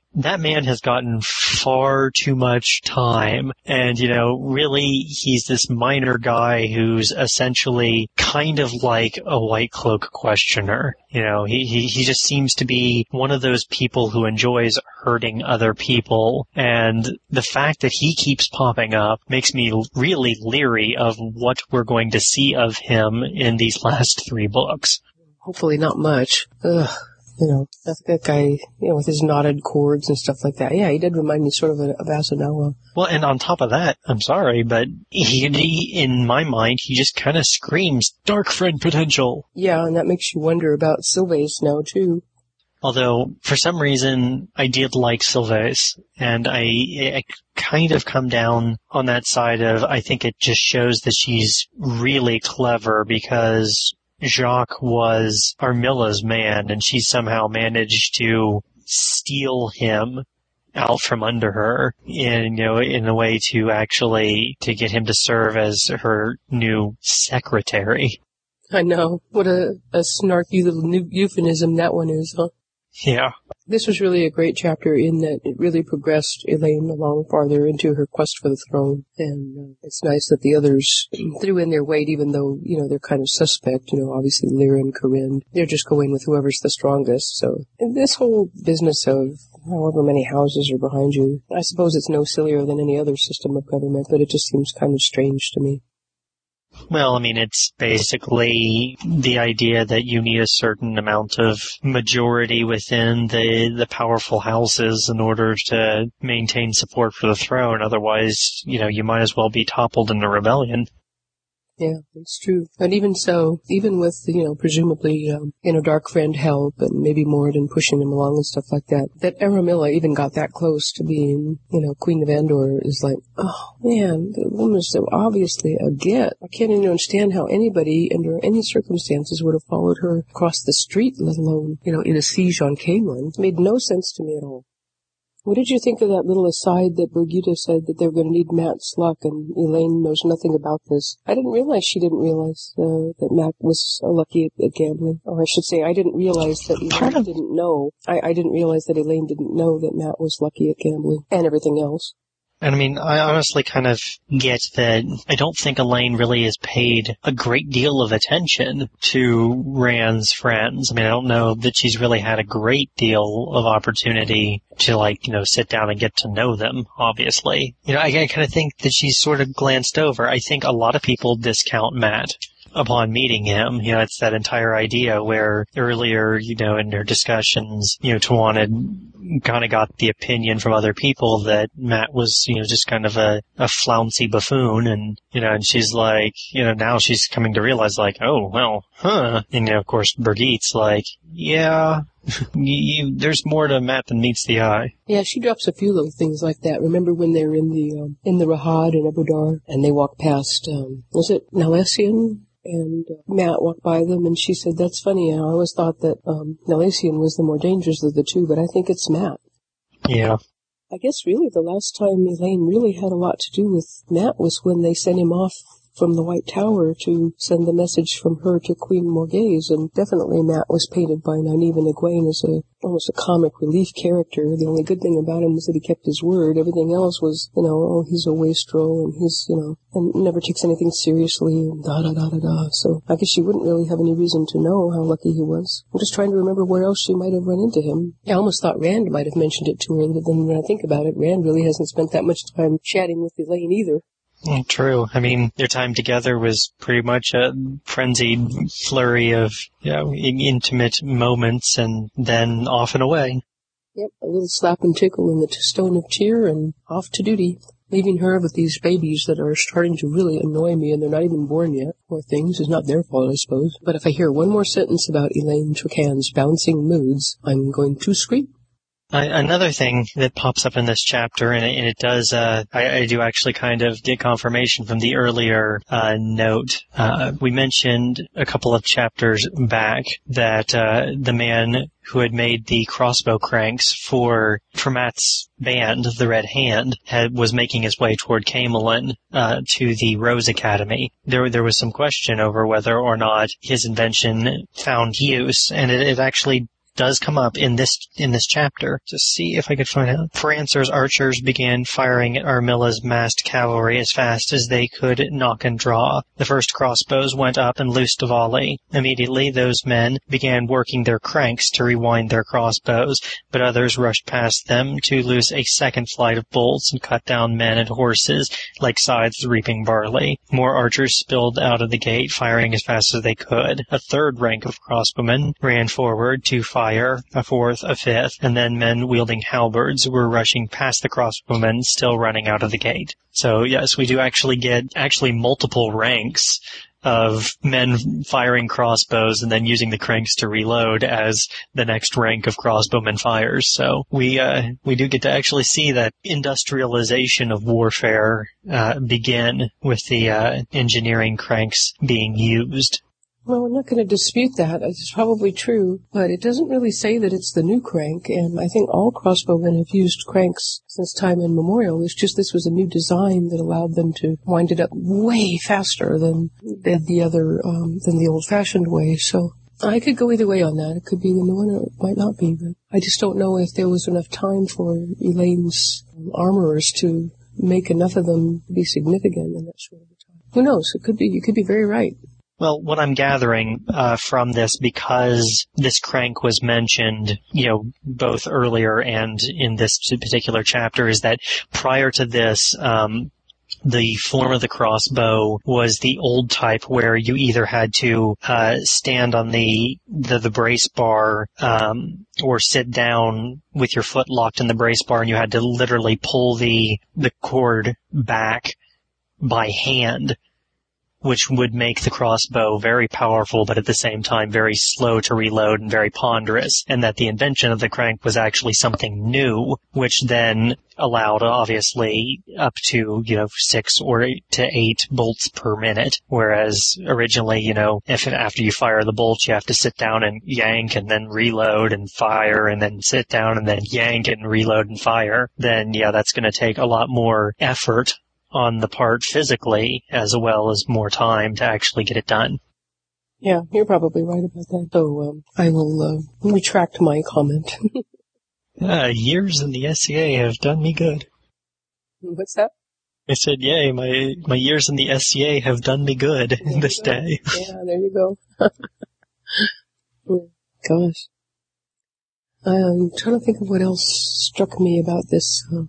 that man has gotten far too much time. And, you know, really, he's this minor guy who's essentially kind of like a White Cloak questioner. You know, he, he, he just seems to be one of those people who enjoys hurting other people. And the fact that he keeps popping up makes me really leery of what we're going to see of him in these last three books. Hopefully not much. Ugh. You know, that, that guy, you know, with his knotted cords and stuff like that. Yeah, he did remind me sort of of Asanella. Well, and on top of that, I'm sorry, but he, he in my mind, he just kind of screams dark friend potential. Yeah, and that makes you wonder about Sylvace now, too. Although, for some reason, I did like Sylvace, and I, I kind of come down on that side of, I think it just shows that she's really clever because Jacques was Armilla's man, and she somehow managed to steal him out from under her in, you know, in a way to actually, to get him to serve as her new secretary. I know. What a, a snarky little euphemism that one is, huh? Yeah. This was really a great chapter in that it really progressed Elaine along farther into her quest for the throne. And uh, it's nice that the others threw in their weight, even though, you know, they're kind of suspect. You know, obviously Lyra and Corinne, they're just going with whoever's the strongest. So and this whole business of however many houses are behind you, I suppose it's no sillier than any other system of government, but it just seems kind of strange to me. Well, I mean, it's basically the idea that you need a certain amount of majority within the the powerful houses in order to maintain support for the throne. Otherwise, you know, you might as well be toppled in a rebellion. Yeah, it's true. And even so, even with, you know, presumably, um, you know, Dark Friend help and maybe Moradin pushing him along and stuff like that, that Aramilla even got that close to being, you know, Queen of Andor is like, oh, man, the woman's so obviously a get. I can't even understand how anybody, under any circumstances, would have followed her across the street, let alone, you know, in a siege on Camelin. It made no sense to me at all. What did you think of that little aside that Birgitta said that they were going to need Matt's luck and Elaine knows nothing about this? I didn't realize she didn't realize uh, that Matt was uh, lucky at, at gambling. Or I should say, I didn't realize that Elaine didn't know. I, I didn't realize that Elaine didn't know that Matt was lucky at gambling and everything else. And I mean, I honestly kind of get that I don't think Elaine really has paid a great deal of attention to Rand's friends. I mean, I don't know that she's really had a great deal of opportunity to, like, you know, sit down and get to know them, obviously. You know, I, I kind of think that she's sort of glanced over. I think a lot of people discount Matt upon meeting him. You know, it's that entire idea where earlier, you know, in their discussions, you know, Tawana kind of got the opinion from other people that Matt was, you know, just kind of a, a flouncy buffoon. And, you know, and she's like, you know, now she's coming to realize like, oh, well, huh. And, you know, of course, Birgitte's like, yeah, you, there's more to Matt than meets the eye. Yeah, she drops a few little things like that. Remember when they're in the, um, in the Rahad in Ebudar and they walk past, um, was it Nalessian? And uh, Matt walked by them, and she said, that's funny, I always thought that um, Nalessian was the more dangerous of the two, but I think it's Matt. Yeah. I guess really the last time Elaine really had a lot to do with Matt was when they sent him off from the White Tower to send the message from her to Queen Morghese, and definitely Matt was painted by Nynaeve Egwene as a almost a comic relief character. The only good thing about him was that he kept his word. Everything else was, you know, oh, he's a wastrel, and he's, you know, and never takes anything seriously, and da-da-da-da-da. So I guess she wouldn't really have any reason to know how lucky he was. I'm just trying to remember where else she might have run into him. I almost thought Rand might have mentioned it to her, but then when I think about it, Rand really hasn't spent that much time chatting with Elaine either. True. I mean, their time together was pretty much a frenzied flurry of, you know, intimate moments and then off and away. Yep, a little slap and tickle in the stone of Tyr and off to duty, leaving her with these babies that are starting to really annoy me, and they're not even born yet. Poor things. It's not their fault, I suppose. But if I hear one more sentence about Elaine Tracan's bouncing moods, I'm going to scream. Uh, another thing that pops up in this chapter, and it, and it does, uh, I, I do actually kind of get confirmation from the earlier uh, note. Uh, we mentioned a couple of chapters back that uh, the man who had made the crossbow cranks for for Matt's band, the Red Hand, had, was making his way toward Camelin uh, to the Rose Academy. There, there was some question over whether or not his invention found use, and it, it actually does come up in this in this chapter. To see if I could find out. Francer's archers began firing at Armilla's massed cavalry as fast as they could knock and draw. The first crossbows went up and loosed a volley. Immediately, those men began working their cranks to rewind their crossbows, but others rushed past them to loose a second flight of bolts and cut down men and horses like scythes reaping barley. More archers spilled out of the gate, firing as fast as they could. A third rank of crossbowmen ran forward to fire, a fourth, a fifth, and then men wielding halberds were rushing past the crossbowmen, still running out of the gate. So yes, we do actually get actually multiple ranks of men firing crossbows and then using the cranks to reload as the next rank of crossbowmen fires. So we uh, we do get to actually see that industrialization of warfare uh, begin with the uh, engineering cranks being used. Well, I'm not going to dispute that. It's probably true, but it doesn't really say that it's the new crank, and I think all crossbowmen have used cranks since time immemorial. It's just this was a new design that allowed them to wind it up way faster than, than the other, um, than the old-fashioned way. So I could go either way on that. It could be the new one, or it might not be, but I just don't know if there was enough time for Elaine's armorers to make enough of them be significant in that short of a time. Who knows? It could be, you could be very right. Well, what I'm gathering uh, from this, because this crank was mentioned, you know, both earlier and in this particular chapter, is that prior to this, um, the form of the crossbow was the old type where you either had to uh, stand on the, the the brace bar um, or sit down with your foot locked in the brace bar, and you had to literally pull the the cord back by hand, which would make the crossbow very powerful, but at the same time very slow to reload and very ponderous, and that the invention of the crank was actually something new, which then allowed, obviously, up to, you know, six or eight to eight bolts per minute, whereas originally, you know, if after you fire the bolt, you have to sit down and yank and then reload and fire and then sit down and then yank and reload and fire, then, yeah, that's going to take a lot more effort on the part physically, as well as more time to actually get it done. Yeah, you're probably right about that. So um, I will uh, retract my comment. uh, years in the S C A have done me good. What's that? I said, yay, my my years in the S C A have done me good in this go. day. Yeah, there you go. Gosh. I'm trying to think of what else struck me about this uh,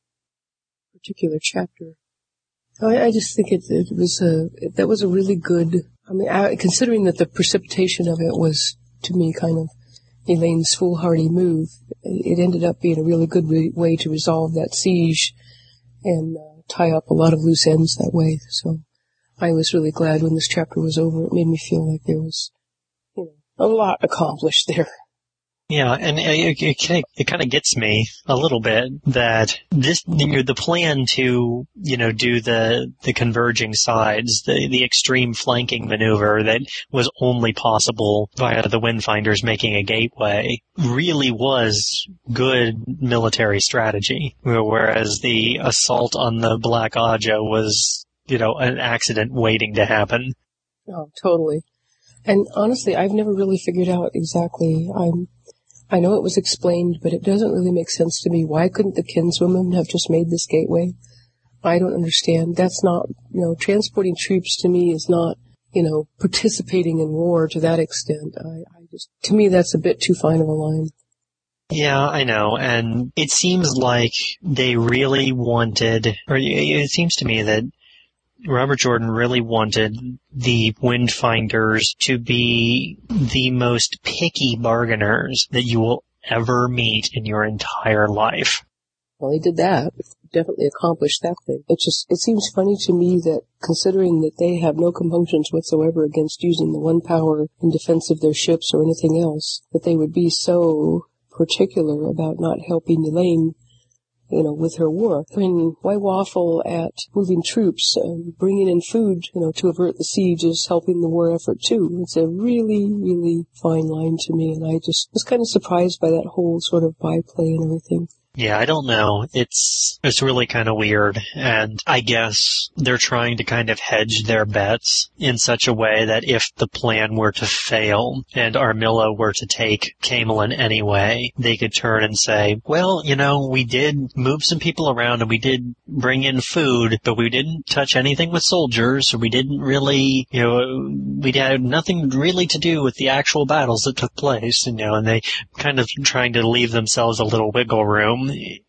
particular chapter. I, I just think it, it was a, it, that was a really good, I mean, I, considering that the precipitation of it was, to me, kind of Elaine's foolhardy move, it, it ended up being a really good re- way to resolve that siege and uh, tie up a lot of loose ends that way. So I was really glad when this chapter was over. It made me feel like there was, you know, a lot accomplished there. Yeah, and it, it, it kind of gets me a little bit that this, you know, the plan to, you know, do the, the converging sides, the, the extreme flanking maneuver that was only possible via the Windfinders making a gateway really was good military strategy, whereas the assault on the Black Aja was, you know, an accident waiting to happen. Oh, totally. And honestly, I've never really figured out exactly, I'm, I know it was explained, but it doesn't really make sense to me. Why couldn't the kinswomen have just made this gateway? I don't understand. That's not, you know, transporting troops to me is not, you know, participating in war to that extent. I, I just, to me, that's a bit too fine of a line. Yeah, I know, and it seems like they really wanted, or it seems to me that Robert Jordan really wanted the Windfinders to be the most picky bargainers that you will ever meet in your entire life. Well, he did that. Definitely accomplished that thing. It just, it seems funny to me that considering that they have no compunctions whatsoever against using the one power in defense of their ships or anything else, that they would be so particular about not helping Elaine, you know, with her war. I mean, why waffle at moving troops and bringing in food, you know, to avert the siege is helping the war effort too. It's a really, really fine line to me, and I just was kind of surprised by that whole sort of byplay and everything. Yeah, I don't know. It's it's really kind of weird, and I guess they're trying to kind of hedge their bets in such a way that if the plan were to fail and Armilla were to take Camelin anyway, they could turn and say, well, you know, we did move some people around and we did bring in food, but we didn't touch anything with soldiers, or we didn't really, you know, we had nothing really to do with the actual battles that took place, you know, and they kind of trying to leave themselves a little wiggle room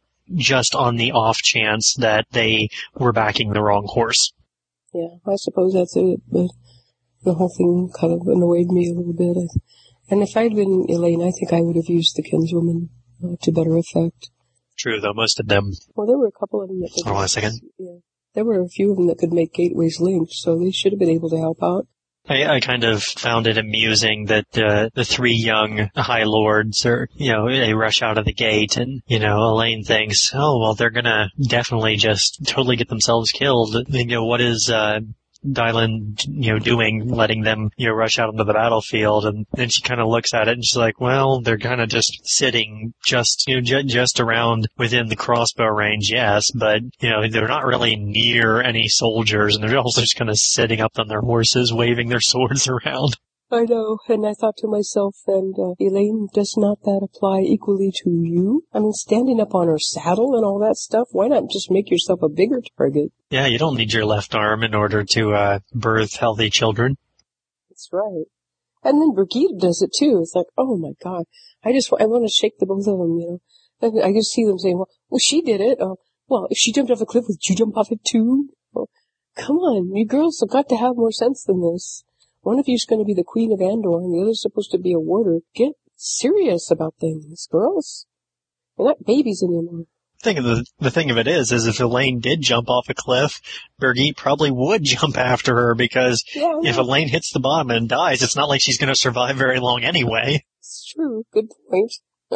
just on the off chance that they were backing the wrong horse. Yeah, I suppose that's it, but the whole thing kind of annoyed me a little bit. And if I'd been Elaine, I think I would have used the kinswoman uh, to better effect. True, though, most of them... Well, there were a couple of them that could... Hold on a second. Yeah, there were a few of them that could make gateways linked, so they should have been able to help out. I, I kind of found it amusing that uh, the three young High Lords are, you know, they rush out of the gate and, you know, Elaine thinks, oh, well, they're gonna definitely just totally get themselves killed. You know, what is, uh, Dylan, you know, doing, letting them, you know, rush out onto the battlefield? And then she kind of looks at it and she's like, well, they're kind of just sitting just, you know, j- just around within the crossbow range, yes, but, you know, they're not really near any soldiers, and they're also just kind of sitting up on their horses, waving their swords around. I know, and I thought to myself, and uh, Elaine, does not that apply equally to you? I mean, standing up on her saddle and all that stuff, why not just make yourself a bigger target? Yeah, you don't need your left arm in order to uh birth healthy children. That's right. And then Brigitte does it too. It's like, oh my God, I just I want to shake the both of them, you know. I just see them saying, well, well she did it. Uh, well, if she jumped off a cliff, would you jump off it too? Well, come on, you girls have got to have more sense than this. One of you's going to be the Queen of Andor, and the other's supposed to be a warder. Get serious about things, girls. You're not babies anymore. Thing of the, the thing of it is, is if Elaine did jump off a cliff, Brigitte probably would jump after her, because yeah, if Elaine hits the bottom and dies, it's not like she's going to survive very long anyway. It's true. Good point.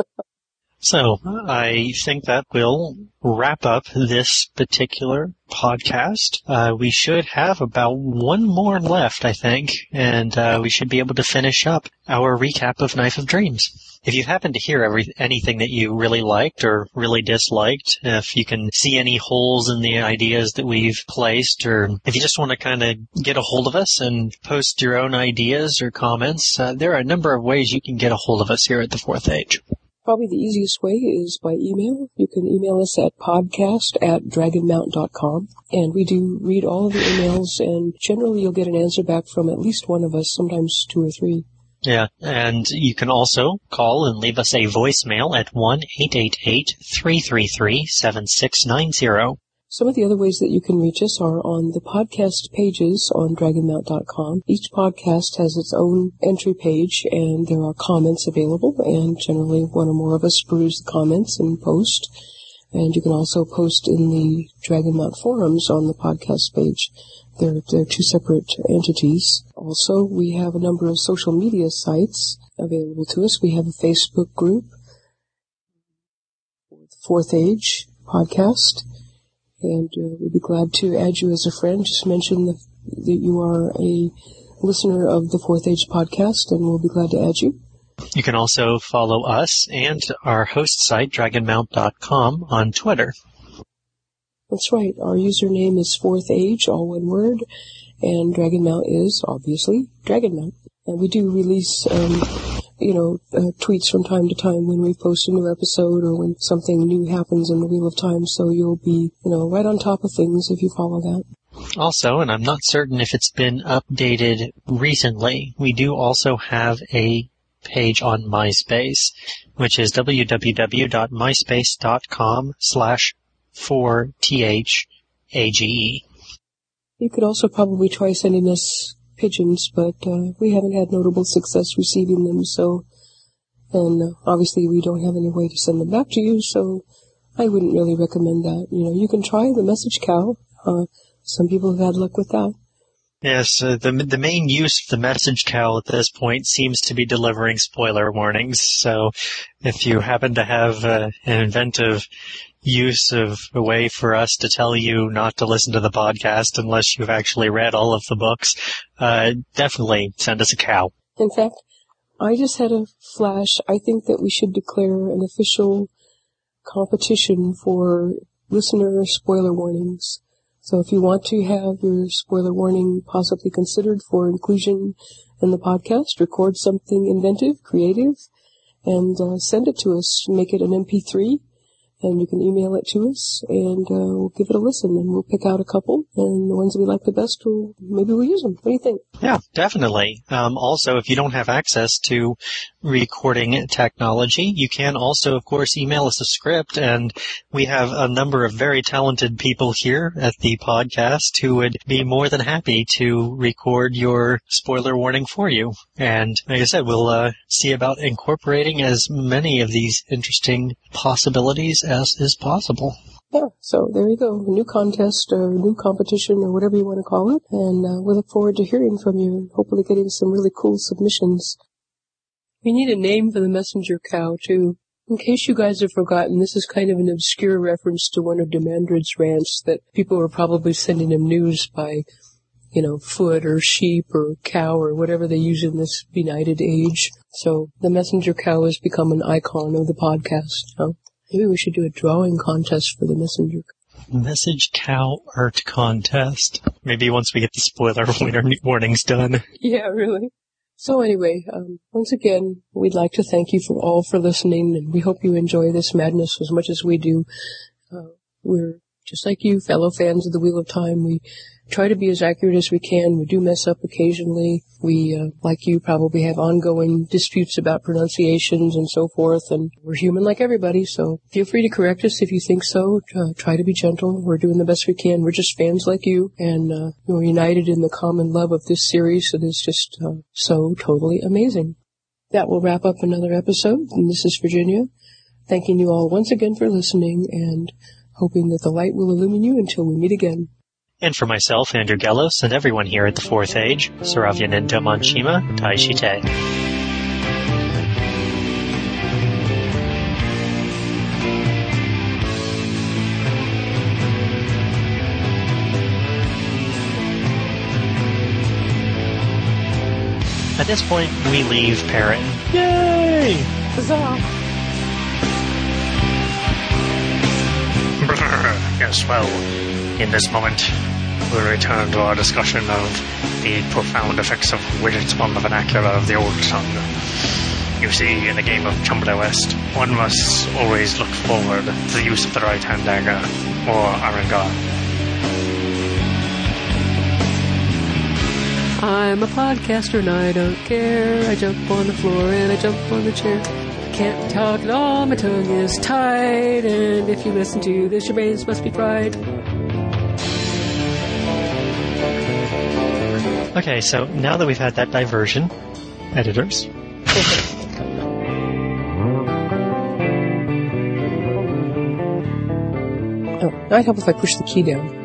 So, I think that will wrap up this particular podcast. Uh, we should have about one more left, I think, and uh, we should be able to finish up our recap of Knife of Dreams. If you happen to hear every, anything that you really liked or really disliked, if you can see any holes in the ideas that we've placed, or if you just want to kind of get a hold of us and post your own ideas or comments, uh, there are a number of ways you can get a hold of us here at the Fourth Age. Probably the easiest way is by email. You can email us at podcast at dragonmount dot com, and we do read all of the emails, and generally you'll get an answer back from at least one of us, sometimes two or three. Yeah, and you can also call and leave us a voicemail at one eight eight eight, three three three, seven six nine zero. Some of the other ways that you can reach us are on the podcast pages on dragonmount dot com. Each podcast has its own entry page, and there are comments available, and generally one or more of us peruse the comments and post. And you can also post in the Dragonmount forums on the podcast page. They're, they're two separate entities. Also, we have a number of social media sites available to us. We have a Facebook group, Fourth Age Podcast. And uh, we'd be glad to add you as a friend. Just mention the, that you are a listener of the Fourth Age podcast, and we'll be glad to add you. You can also follow us and our host site, dragonmount dot com, on Twitter. That's right. Our username is Fourth Age, all one word, and Dragonmount is, obviously, Dragonmount. And we do release, um, you know, uh, tweets from time to time when we post a new episode or when something new happens in the Wheel of Time, so you'll be, you know, right on top of things if you follow that. Also, and I'm not certain if it's been updated recently, we do also have a page on MySpace, which is w w w dot myspace dot com slash four T H A G E. You could also probably try sending us pigeons, but uh, we haven't had notable success receiving them, so, and uh, obviously we don't have any way to send them back to you, so I wouldn't really recommend that. You know, you can try the message cow. Uh, some people have had luck with that. Yes, uh, the the main use of the message cow at this point seems to be delivering spoiler warnings, so if you happen to have uh, an inventive use of a way for us to tell you not to listen to the podcast unless you've actually read all of the books, uh, definitely send us a cow. In fact, I just had a flash. I think that we should declare an official competition for listener spoiler warnings. So if you want to have your spoiler warning possibly considered for inclusion in the podcast, record something inventive, creative, and uh, send it to us. Make it an M P three, and you can email it to us, and uh, we'll give it a listen, and we'll pick out a couple, and the ones we like the best, we'll, maybe we'll use them. What do you think? Yeah, definitely. Um, also, if you don't have access to recording technology, you can also, of course, email us a script, and we have a number of very talented people here at the podcast who would be more than happy to record your spoiler warning for you. And like I said, we'll uh, see about incorporating as many of these interesting possibilities as is possible. Yeah, so there you go. A new contest or a new competition or whatever you want to call it. And uh, we look forward to hearing from you and hopefully getting some really cool submissions. We need a name for the messenger cow, too. In case you guys have forgotten, this is kind of an obscure reference to one of Demandred's rants that people were probably sending him news by, you know, foot or sheep or cow or whatever they use in this benighted age. So the messenger cow has become an icon of the podcast. Huh? Maybe we should do a drawing contest for the messenger. Message cow art contest. Maybe once we get the spoiler warnings done. Yeah, really. So anyway, um, once again, we'd like to thank you for all for listening, and we hope you enjoy this madness as much as we do. Uh, we're just like you, fellow fans of the Wheel of Time. We try to be as accurate as we can. We do mess up occasionally. We, uh, like you, probably have ongoing disputes about pronunciations and so forth, and we're human like everybody, so feel free to correct us if you think so. Uh, try to be gentle. We're doing the best we can. We're just fans like you, and uh, we're united in the common love of this series that is just uh, so totally amazing. That will wrap up another episode, and this is Virginia, thanking you all once again for listening, and hoping that the light will illumine you until we meet again. And for myself, Andrew Gelos, and everyone here at the Fourth Age, Saravya Ninto Manshima, Taishite. At this point, we leave Perrin. Yay! Huzzah! Yes, well, in this moment, we'll return to our discussion of the profound effects of widgets on the vernacular of the old tongue. You see, in the game of Chumbler West, one must always look forward to the use of the right-hand dagger, or Arangar. I'm a podcaster and I don't care. I jump on the floor and I jump on the chair. Can't talk at all, my tongue is tied, and if you listen to this, your brains must be fried. Okay, so now that we've had that diversion, editors. Oh, it might help if I push the key down.